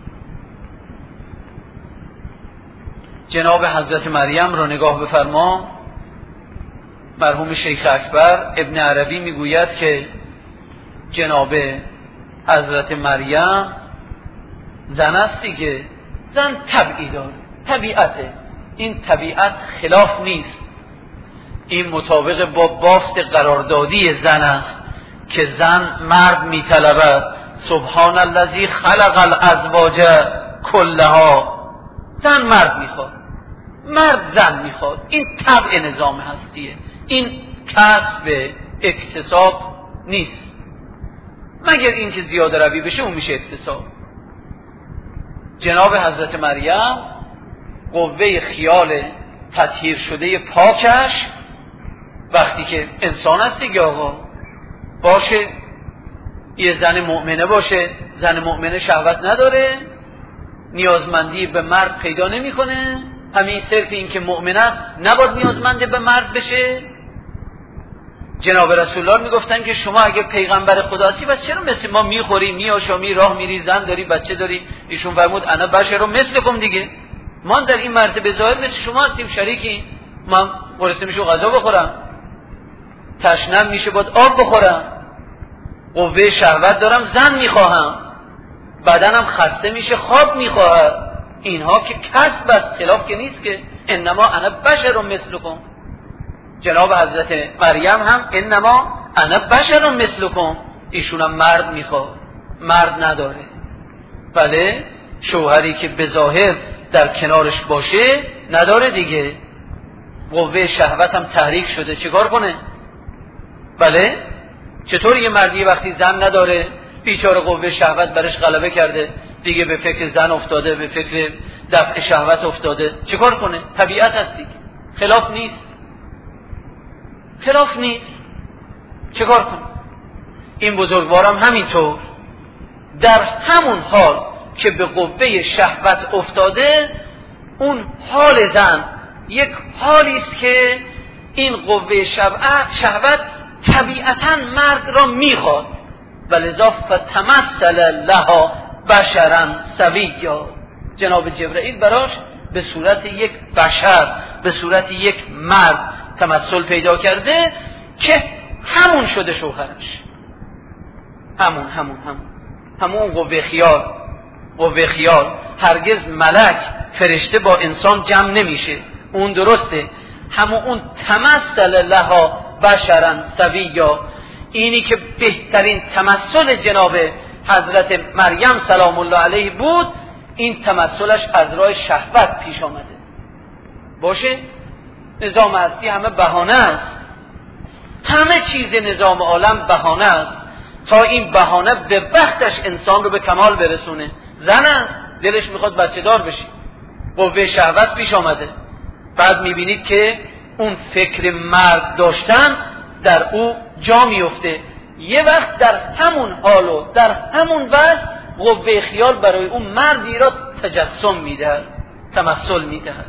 جناب حضرت مریم رو نگاه بفرما. مرحوم شیخ اکبر ابن عربی میگوید که جناب حضرت مریم زن است دیگه. زن طبعی داره، طبیعته. این طبیعت خلاف نیست، این مطابق با بافت قراردادی زن است که زن مرد میطلبد. سبحان الذی خلق الازواج کلها. زن مرد میخواد، مرد زن میخواد. این طبع نظام هستیه، این کسب اکتساب نیست، مگر اینکه زیاده روی بشه اون میشه اکتساب. جناب حضرت مریم قوه خیال تطهیر شده پاکش وقتی که انسان است دیگه آقا باشه، یه زن مؤمنه باشه. زن مؤمنه شهوت نداره، نیازمندی به مرد پیدا نمیکنه. همین صرف این که مؤمن است نباید نیازمند به مرد بشه. جناب رسول الله میگفتن که شما اگه پیغمبر خدا هستی بس چرا مثل ما میخوری میآشامی راه میری زن داری بچه داری؟ ایشون فرمود انا بشر مثلکم دیگه، ما در این مرتبه ظاهر مثل شما هستیم، شریکی. من قرصه میشه غذا بخورم، تشنم میشه باید آب بخورم، قوه شهوت دارم زن میخواهم، بدنم خسته میشه خواب میخواهد. اینها که کسب است، خلاف که نیست که. انما انا بشر مثلکم. جناب حضرت مریم هم انما انا بشر مثلکم، ایشون هم مرد میخواد، مرد نداره. بله شوهری که به ظاهر در کنارش باشه نداره دیگه، قوه شهوت هم تحریک شده، چیکار کنه؟ بله چطور یه مردی وقتی زن نداره، بیچاره قوه شهوت برش غلبه کرده دیگه، به فکر زن افتاده، به فکر دفع شهوت افتاده، چیکار کنه؟ طبیعت هست دیگه، خلاف نیست، خلاف نیست، چیکار کنه؟ این بزرگوارم همینطور در همون حال که به قوه شهوت افتاده، اون حال زن یک حالی است که این قوه شهوت طبیعتاً مرد را میخواد، ولذا فتمثل لها بشرا سویا. جناب جبرئیل براش به صورت یک بشر، به صورت یک مرد تمثل پیدا کرده که همون شده شوهرش، همون همون همون همون قوه خیال. قوه خیال هرگز ملک فرشته با انسان جمع نمیشه، اون درسته، همون اون تمثل لها بشرا سویا. اینی که بهترین تمثل جناب حضرت مریم سلام الله علیه بود، این تمثلش از راه شهوت پیش آمده باشه. نظام هستی همه بهانه است، همه چیز نظام عالم بهانه است تا این بهانه به وقتش انسان رو به کمال برسونه. زن است دلش میخواد بچه دار بشه، قوه شهوت پیش آمده، بعد میبینید که اون فکر مرد داشتن در او جا میفته. یه وقت در همون حالو در همون وقت قوه خیال برای اون مردی را تجسم میدهد، تمثل میدهد.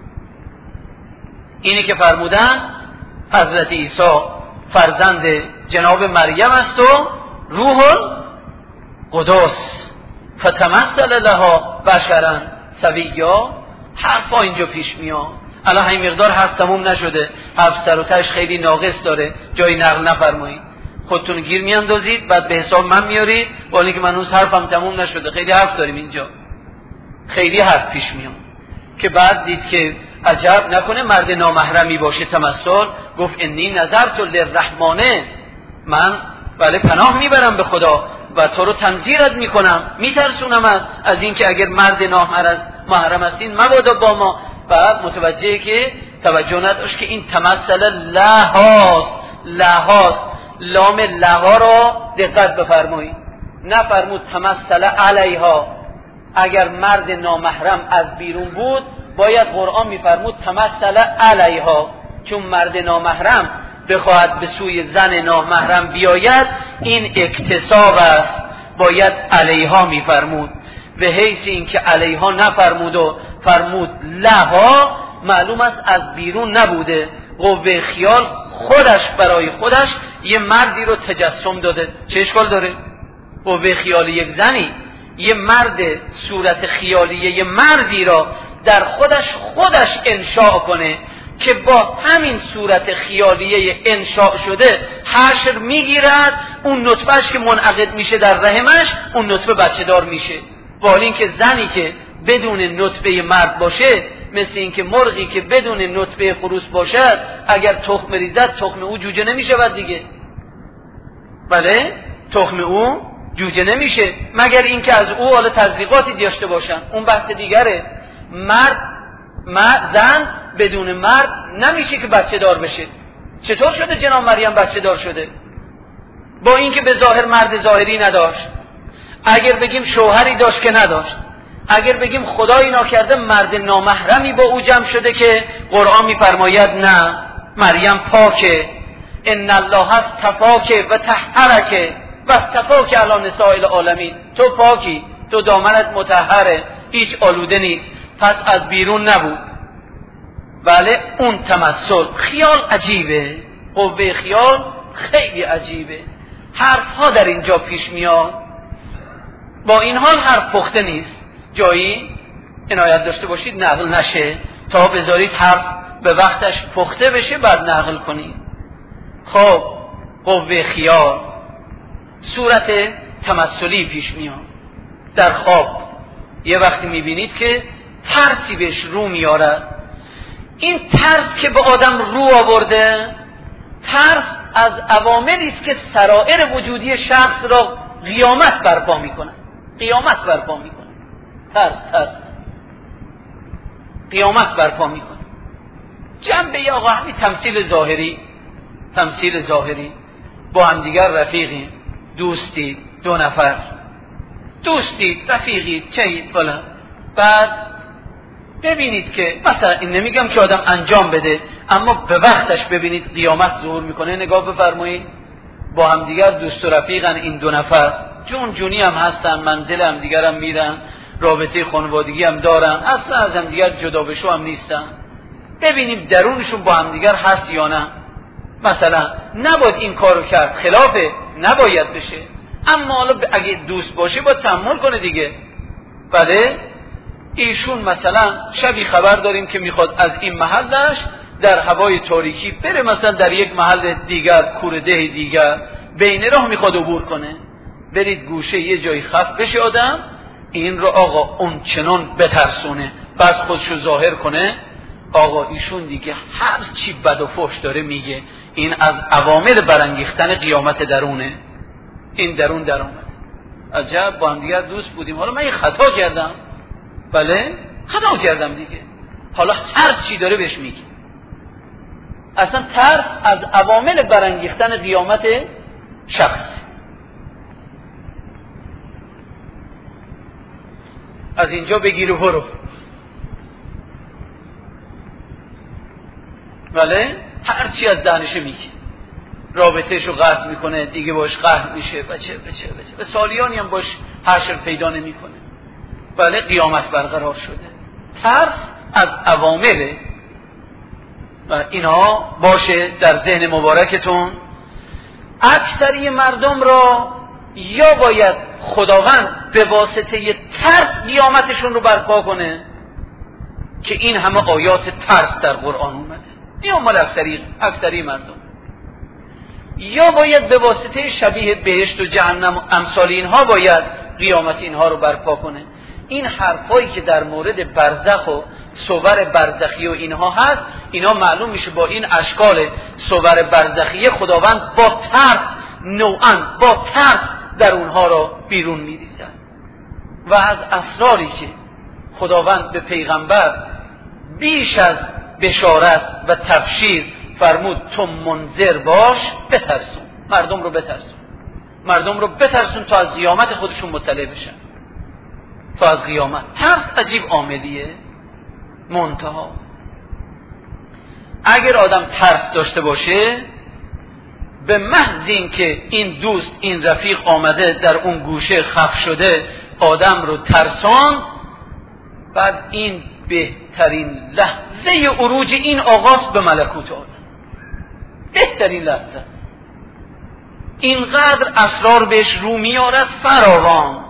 اینی که فرمودن حضرت عیسی فرزند جناب مریم است و روح قدس فتمثل لها بشرا سویا. حرفا اینجا پیش میاد. الان همین مقدار حرف تموم نشده، حرف سر و تهش خیلی ناقص داره، جایی نقل نفرمایید، خودتون گیر میاندازید بعد به حساب من میارید، ولی که من اون حرفم تموم نشده، خیلی حرف داریم اینجا، خیلی حرف پیش میاد. که بعد دید که عجب نکنه مرد نامحرمی باشه تمثل، گفت انی نظرت للرحمن، من بله پناه میبرم به خدا و تو رو تنذیرت میکنم، میترسونم از اینکه اگر مرد نامحرم هستین مبادا با ما. بعد متوجهه که توجه نداشت که این تمثل لهاست، لهاست، لام لها را دقت بفرمایید، نفرمود تمثل علیها. اگر مرد نامحرم از بیرون بود باید قرآن میفرمود تمثل علیها، چون مرد نامحرم بخواهد به سوی زن نامحرم بیاید این اکتساب است، باید علیها میفرمود. به حیث این که علیها نفرمود و فرمود لها، معلوم است از بیرون نبوده، قوه خیال خودش برای خودش یه مردی رو تجسم داده. چه اشکال داره؟ قوه خیال یک زنی یه مرد صورت خیالیه یه مردی را در خودش خودش انشاء کنه که با همین صورت خیالیه انشاء شده حشر میگیرد، اون نطفهش که منعقد میشه در رحمش اون نطفه بچه دار میشه. با حال اینکه زنی که بدون نطفه مرد باشه مثل اینکه مرغی که بدون نطفه خروس باشد اگر تخم ریزد تخم او جوجه نمیشود دیگه. بله تخم او جوجه نمیشه مگر اینکه از او حالا تزریقاتی داشته باشن، اون بحث دیگره. مرد مرد زن بدون مرد نمیشه که بچه دار بشه. چطور شده جناب مریم بچه دار شده؟ با اینکه به ظاهر مرد ظاهری نداشت، اگر بگیم شوهری داشت که نداشت، اگر بگیم خدایی ناکرده مرد نامحرمی با او جمع شده که قرآن میفرماید نه مریم پاکه، ان الله استفاک و طهرک و استفاک علی نساء العالمین، تو پاکی، تو دامنت مطهره، هیچ آلوده نیست، پس از بیرون نبود. بله اون تمثل خیال عجیبه، قوه خیال خیلی عجیبه، حرف ها در اینجا پیش میاد. با این حال حرف پخته نیست، جایی عنایت داشته باشید نقل نشه تا بذارید حرف به وقتش پخته بشه بعد نقل کنید. خب قوه خیال صورت تمثلی پیش میاد در خواب، یه وقتی میبینید که ترسی بهش رو میارد. این ترس که به آدم رو آورده، ترس از عواملی است که سرائر وجودی شخص را قیامت برپا میکنه، قیامت برپا میکنه. ترس ترس قیامت برپا میکنه. جنبه آقا همین تمثیل ظاهری، تمثیل ظاهری با هم دیگر رفیقیم، دوستی، دو نفر دوستید، رفیقید، چهید فلان، بعد ببینید که مثلا این نمیگم که آدم انجام بده، اما به وقتش ببینید قیامت ظهور میکنه. نگاه بفرمایید با هم دیگر دوست و رفیقن این دو نفر، جون جونی هم هستن، منزل هم دیگر هم میرن، رابطه خانوادگی هم دارن، اصلا از هم دیگر جدا بشو هم نیستن. ببینیم درونشون با هم دیگر هست یا نه. مثلا نباید این کارو کرد، خلافه، نباید بشه، اما حالا اگه دوست باشه باید تحمل کنه دیگه. بله ایشون مثلا شبی خبر داریم که میخواد از این محلش در هوای تاریکی بره مثلا در یک محل دیگر، کورده دیگر، بین راه میخواد عبور کنه. برید گوشه یه جایی خف بشه آدم، این رو آقا اون چنان بترسونه، بس خودشو ظاهر کنه. آقا ایشون دیگه هر چی بد و فحش داره میگه. این از عوامل برانگیختن قیامت درونه. این درون درون عجب با هم دیگر دوست بودیم، حالا من یه خطا کردم. بله خطا کردم دیگه، حالا هر چی داره بهش میگه. اصلا ترس از عوامل برانگیختن قیامت شخص. از اینجا بگیر و برو. بله هر چی از دهنش میگه، رابطهش رو قطع میکنه، دیگه باش قهر میشه، بچه بچه بچه به سالیانی هم باش حشر پیدا نمیکنه. بله قیامت برقرار شده. ترس از عوامله و اینها باشه در ذهن مبارکتون. اکثری مردم را یا باید خداوند به واسطه ترس قیامتشون رو برپا کنه که این همه آیات ترس در قرآن اومده، این مال اکثری اکثری مردم، یا باید به واسطه شبیه بهشت و جهنم و امثال اینها باید قیامت اینها رو برپا کنه. این حرفایی که در مورد برزخ و صور برزخی و اینها هست، اینا معلوم میشه با این اشکال صور برزخی خداوند با ترس نوعاً با ترس در اونها را بیرون میریزد و از اسراری که خداوند به پیغمبر بیش از بشارت و تبشیر فرمود تو منذر باش، بترسون مردم رو، بترسون مردم رو بترسون تا از قیامت خودشون مطلع بشن، تا از قیامت. ترس عجیب عاملیه. منتها اگر آدم ترس داشته باشه، به محض این که این دوست این رفیق آمده در اون گوشه خف شده آدم رو ترسان، بعد این بهترین لحظه عروج این آغاز به ملکوت آدم، بهترین لحظه. اینقدر اسرار بهش رو میارد فراوان،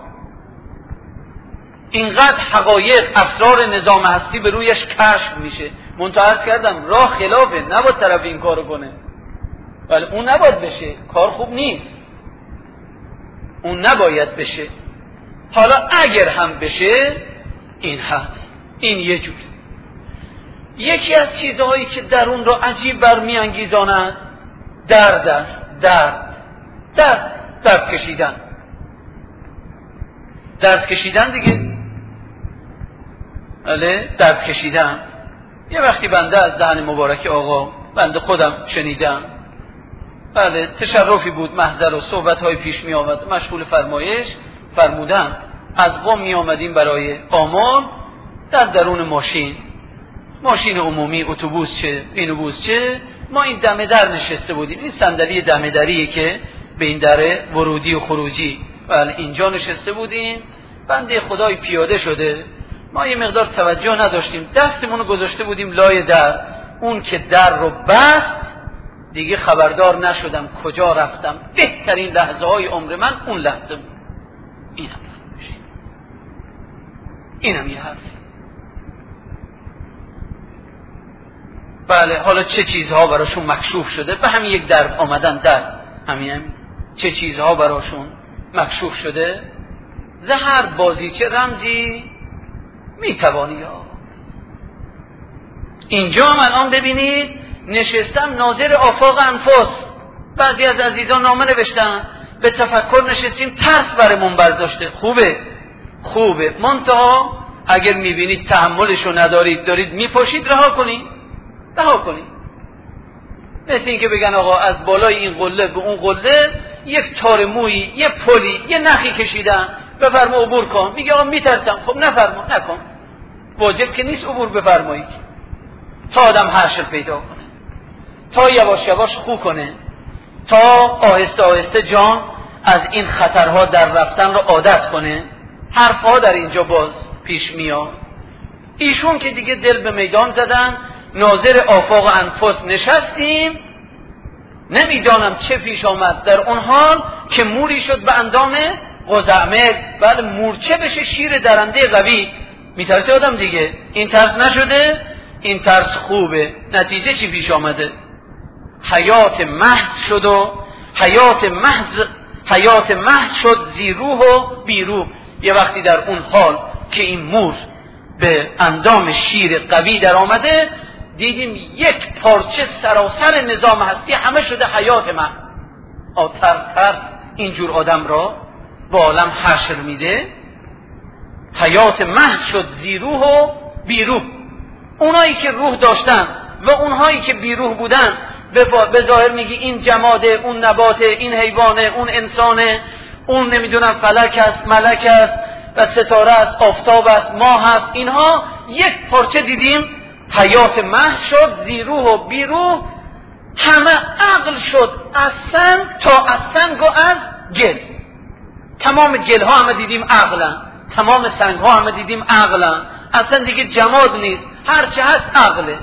اینقدر حقایق اسرار نظام هستی به رویش کشف میشه. منتهی کردم راه خلافه، نباید طرف این کارو کنه، ولی اون نباید بشه، کار خوب نیست، اون نباید بشه. حالا اگر هم بشه این هست، این یه جور. یکی از چیزهایی که درون را عجیب برمیانگیزاند درد است. درد درد درد کشیدن درد کشیدن دیگه. بله، درد کشیدن. یه وقتی بنده از دهن مبارک آقا، بنده خودم شنیدم، بله تشرفی بود، محضر و صحبت‌های پیش می آمد، مشغول فرمایش فرمودن از قم می آمدیم برای آمال در درون ماشین، ماشین عمومی، اتوبوس چه اینوبوس چه، ما این دمه در نشسته بودیم، این صندلی دمه دریه که به این دره ورودی و خروجی، بله اینجا نشسته بودیم. بنده خدای پیاده شده، ما یه مقدار توجه نداشتیم، دستمون رو گذاشته بودیم لای در، اون که در رو بست دیگه خبردار نشدم کجا رفتم. بهترین لحظه های عمر من اون لحظه بود. اینم اینم یه حرف. بله حالا چه چیزها براشون مکشوف شده، به همین یک درد آمدن در همین هم. چه چیزها براشون مکشوف شده، زهر بازی چه رمزی میتوانی ها. اینجا هم الان ببینید نشستم ناظر آفاق انفاس، بعضی از عزیزان نامه نوشتن به تفکر نشستیم، ترس برمون برداشته. خوبه خوبه، منتها اگر میبینید تحملشو ندارید دارید میپاشید، رها کنید رها کنید. مثل این که بگن آقا از بالای این قله به اون قله یک تار مویی، یه پلی، یه نخی کشیدن، بفرما عبور کن. میگه آقا میترسم. خب نفرما، نکن، واجب که نیست عبور بفرمایید، تا آدم حشر پیدا کنه، تا یواش یواش خو کنه، تا آهسته آهسته جان از این خطرها در رفتن را عادت کنه. حرفها در اینجا باز پیش میاد. ایشون که دیگه دل به میدان زدن، ناظر آفاق انفاس نشستیم، نمیدانم چه پیش آمد در اون حال که موری شد به اندام قزعمل. بعد مورچه بشه شیر درنده قوی، میترسه آدم دیگه. این ترس نشده، این ترس خوبه. نتیجه چی پیش آمده؟ حیات محض شد و حیات محض حیات محض شد زی روح و بی روح. یه وقتی در اون حال که این مور به اندام شیر قوی در آمده، دیدیم یک پارچه سراسر نظام هستی همه شده حیات محض. آ ترس ترس اینجور آدم را با عالم حشر میده. حیات محض شد زی روح و بی روح. اونایی که روح داشتن و اونهایی که بی روح بودن، به ظاهر میگی این جماده، اون نباته، این حیوانه، اون انسانه، اون نمیدونم فلک است، ملک است و ستاره است، آفتاب است، ماه است. اینها یک پارچه دیدیم حیات محض شد زی روح و بی روح. همه عقل شد، از سنگ تا از سنگ و از گل. تمام گل ها همه دیدیم عقلن، تمام سنگ ها همه دیدیم عقلن. اصلا دیگه جماد نیست، هرچه هست عقله،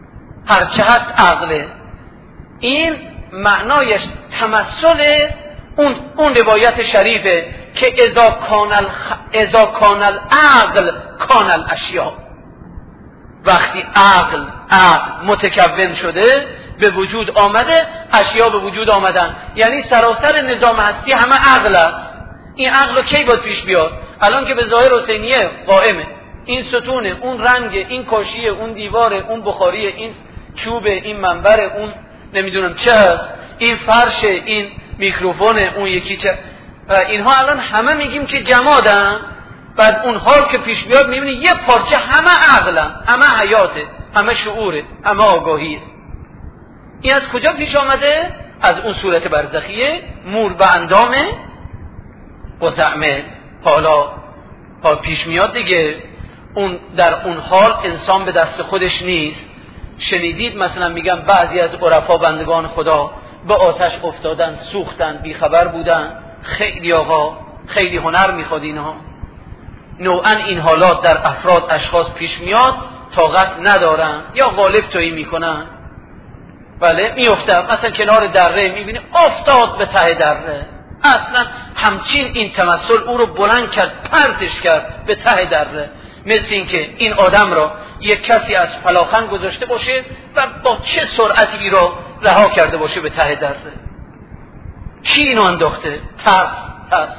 هرچه هست عقله. این معنایش تمثل اون اون روایت شریفه که اذا کان الخ... اذا کان العقل کان الاشیاء، وقتی عقل عقل متکون شده به وجود آمده، اشیا به وجود آمدن. یعنی سراسر نظام هستی همه عقل است. این عقل رو کی باید پیش بیاد؟ الان که به ظاهر حسینیه قائمه، این ستونه، اون رنگ، این کاشیه، اون دیواره، اون بخاریه، این چوبه، این منبره، اون نمیدونم چه است، این فرشه، این میکروفونه، اون یکی چه، اینها الان همه میگیم که جمادن. بعد اون حال که پیش بیاد میبینی یه پارچه همه عقلن، همه حیاته، همه شعوره، همه آگاهیه. این از کجا پیش آمده؟ از اون صورت برزخیه، مور به اندامه قطعمه. حالا حال پیش میاد دیگه، اون در اون حال انسان به دست خودش نیست. شنیدید مثلا میگن بعضی از عرفا بندگان خدا به آتش افتادن، سوختن، بیخبر بودن. خیلی آقا خیلی هنر میخواد اینها. نوعا این حالات در افراد اشخاص پیش میاد، طاقت ندارن یا غالب تویی میکنن. بله میافتن، مثلا کنار دره میبینی افتاد به ته دره، اصلا همچین این تمثل او رو بلند کرد، پرتش کرد به ته دره. مثل این که این آدم را یک کسی از فلاخن گذاشته باشه و با چه سرعتی را رها کرده باشه به ته دره. کی اینو انداخته؟ ترس ترس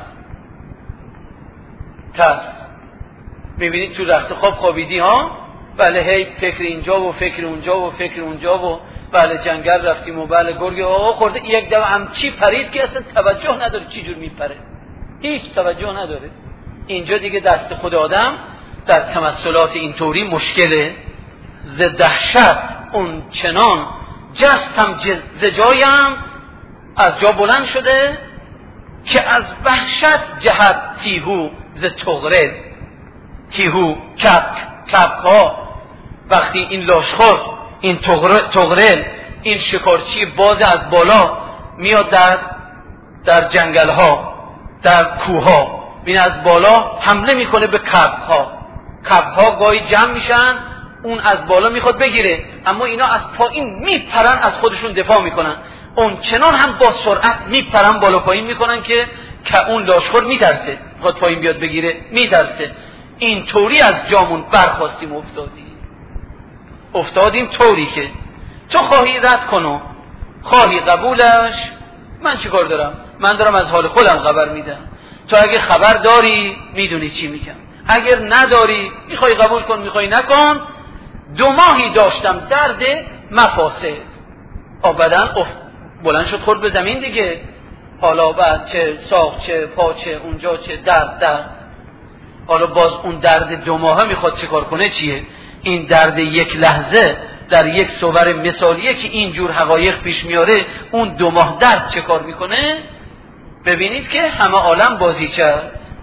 ترس. میبینید تو رخت خواب خوابیدی ها، بله هی فکر اینجا و فکر اونجا و فکر اونجا و بله جنگل رفتیم و بله گرگ آقا خورده، یک دفعه هم چی پرید که اصلا توجه نداره چی جور میپره، هیچ توجه نداره. اینجا دیگه دست خود آدم در تمثلات اینطوری مشکله. ز دهشت اون چنان جستم ز جایم، از جا بلند شده که از وحشت جهت تیهو ز تغرل. تیهو کپ کپ ها، وقتی این لاشخور، این تغرل، این شکارچی باز از بالا میاد در در جنگل ها، در کوه ها، بین از بالا حمله میکنه به کپ ها. کپ ها گاهی جمع میشن، اون از بالا میخواد بگیره، اما اینا از پایین میپرن، از خودشون دفاع میکنن. اون چنان هم با سرعت میپرن بالا پایین میکنن که که اون لاشخور میترسه، خود پایین بیاد بگیره میترسه. این طوری از جامون برخواستیم افتادیم افتادیم طوری که تو خواهی رد کنو خواهی قبولش، من چی کار دارم؟ من دارم از حال خودم خبر میدم. تو اگه خبر داری میدونی چی میگم، اگر نداری میخوای قبول کن میخوای نکن. دو ماهی داشتم درد مفاسد. آبدن بلند شد خورد به زمین دیگه. حالا بعد چه ساق چه پا چه اونجا چه درد درد. حالا باز اون درد دو ماهه میخواد چه کار کنه چیه؟ این درد یک لحظه در یک صور مثالیه که اینجور حقایق پیش میاره، اون دو ماه درد چه کار میکنه؟ ببینید که همه عالم بازیچه،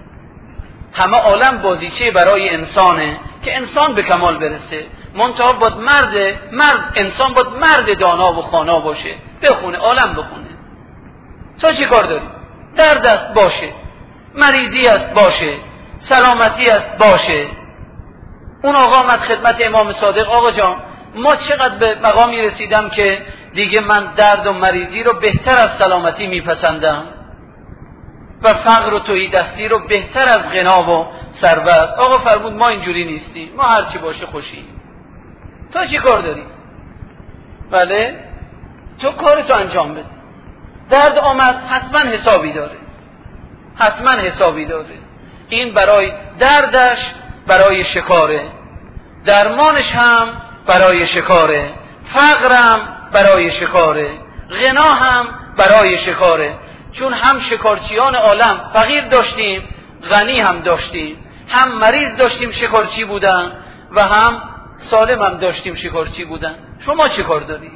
همه عالم بازیچه برای انسانه که انسان به کمال برسه. منتها باید مرد مرد انسان باید مرد دانا و خانا باشه، بخونه عالم بخونه. تو چی کار داری؟ درد است باشه، مریضی است باشه، سلامتی است باشه. اون آقا آمد خدمت امام صادق، آقا جان ما چقدر به مقامی رسیدم که دیگه من درد و مریضی رو بهتر از سلامتی میپسندم و فقر و تهیدستی رو بهتر از غنا و ثروت. آقا فرمود ما اینجوری نیستیم، ما هرچی باشه خوشیم. تو چی کار داری؟ بله تو کارتو انجام بده. درد آمد حتما حسابی داره، حتما حسابی داره. این برای دردش برای شکاره، درمانش هم برای شکاره، فقرم برای شکاره، غنا هم برای شکاره. چون هم شکارچیان عالم فقیر داشتیم، غنی هم داشتیم، هم مریض داشتیم شکارچی بودن و هم سالم هم داشتیم شکارچی بودن. شما چه کار داری؟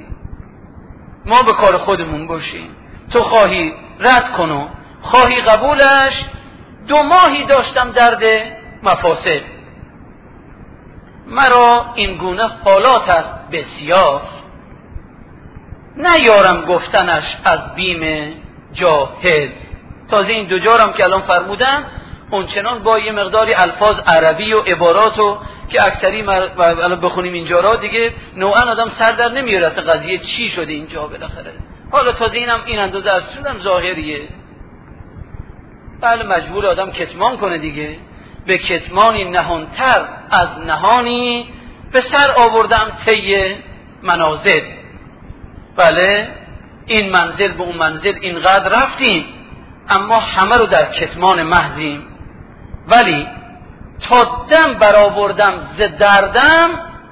ما به کار خودمون باشیم. تو خواهی رد کنو خواهی قبولش. دو ماهی داشتم درد مفاسد، مرا این گونه حالات است بسیار، نیارم گفتنش از بیم جاهل. تازه این دو جارم که الان فرمودن اونچنان با یه مقداری الفاظ عربی و عباراتو که اکثری الان بخونیم اینجا را دیگه نوعا آدم سر در نمیاره اصلا قضیه چی شده اینجا بالاخره. حالا تازه اینم این اندازه از شدم ظاهریه، بله مجبور آدم کتمان کنه دیگه. به کتمانی نهانتر از نهانی به سر آوردم طی منازل. بله این منزل به اون منزل اینقدر رفتیم اما همه رو در کتمان محضیم، ولی تا دم برآوردم ز دردم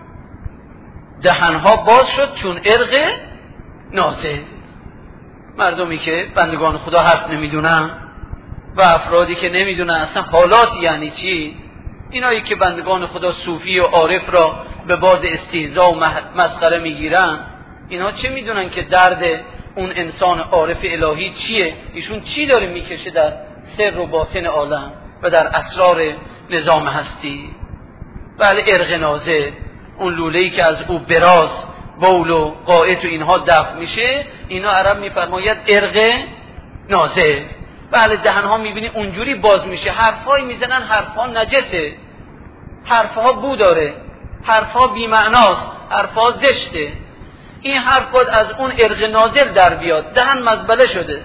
دهنها باز شد چون ارق نازل. مردمی که بندگان خدا حرف نمیدونن و افرادی که نمیدونن اصلا حالات یعنی چی، اینایی که بندگان خدا صوفی و عارف را به باد استهزا و مسخره میگیرن، اینا چه میدونن که درد اون انسان عارف الهی چیه؟ ایشون چی داره میکشه در سر و باطن عالم و در اسرار نظام هستی؟ بله ارق نازل، اون لوله‌ای که از او براز بول و قائط و اینها دفع میشه، اینا عرب میفرماید ارق نازل. بله دهنها میبینی اونجوری باز میشه، حرفایی میزنن، حرفها نجسه، حرفها بو داره، حرفها بی‌معناست، حرفها زشته. این حرف باید از اون ارق نازل در بیاد، دهن مزبله شده.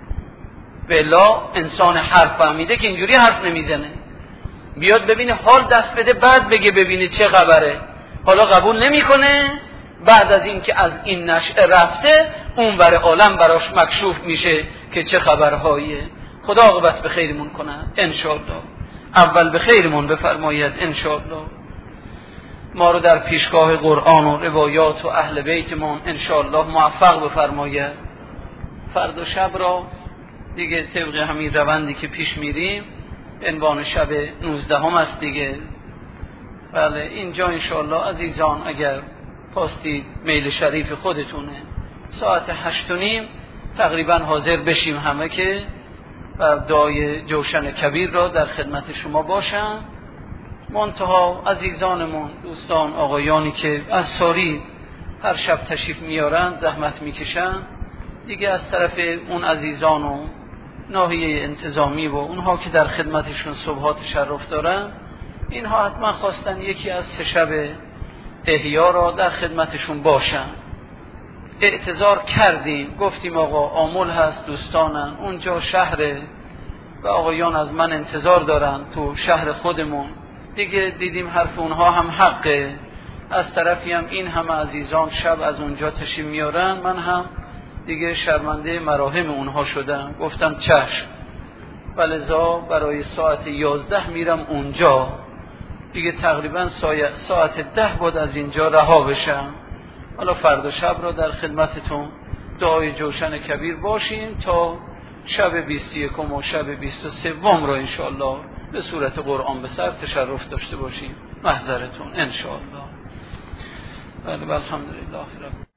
بلا انسان حرف فهمیده که اینجوری حرف نمیزنه، بیاد ببینه حال دست بده بعد بگه ببینه چه خبره. حالا قبول نمیکنه، بعد از این که از این نشأه رفته اون بر عالم براش مکشوف میشه که چه خبرهاییه. خدا عاقبت به خیرمون کنه انشاءالله. اول به خیرمون بفرماید انشاءالله. ما رو در پیشگاه قرآن و روایات و اهل بیتمون انشاءالله موفق بفرماید. فردا شب را دیگه طبق همین روندی که پیش میریم عنوان شب نوزدهم است دیگه. بله اینجا انشاءالله عزیزان اگر خواستید میل شریف خودتونه ساعت هشت و نیم تقریبا حاضر بشیم همه که و دعای جوشن کبیر را در خدمت شما باشم. منتها عزیزانمون، دوستان، آقایانی که از ساری هر شب تشریف میارن زحمت میکشن دیگه، از طرف اون عزیزان و ناحیه انتظامی و اونها که در خدمتشون صبحات تشرف دارن، اینها حتما خواستن یکی از سه شب احیا را در خدمتشون باشن. اعتذار کردیم، گفتیم آقا آمل هست، دوستانن اونجا شهر و آقایان از من انتظار دارن تو شهر خودمون دیگه. دیدیم حرف اونها هم حقه، از طرفی هم این همه عزیزان شب از اونجا تشریف میارن، من هم دیگه شرمنده مراهم اونها شدم، گفتم چشم، ولذا برای ساعت یازده میرم اونجا دیگه، تقریبا ساعت ده بود از اینجا رها بشم. حالا فردا شب را در خدمتتون دعای جوشن کبیر باشیم تا شب بیست و یکم و شب بیست و سوم را انشاءالله به صورت قرآن به سر تشرف داشته باشیم. محضرتون انشاءالله. بله الحمدلله.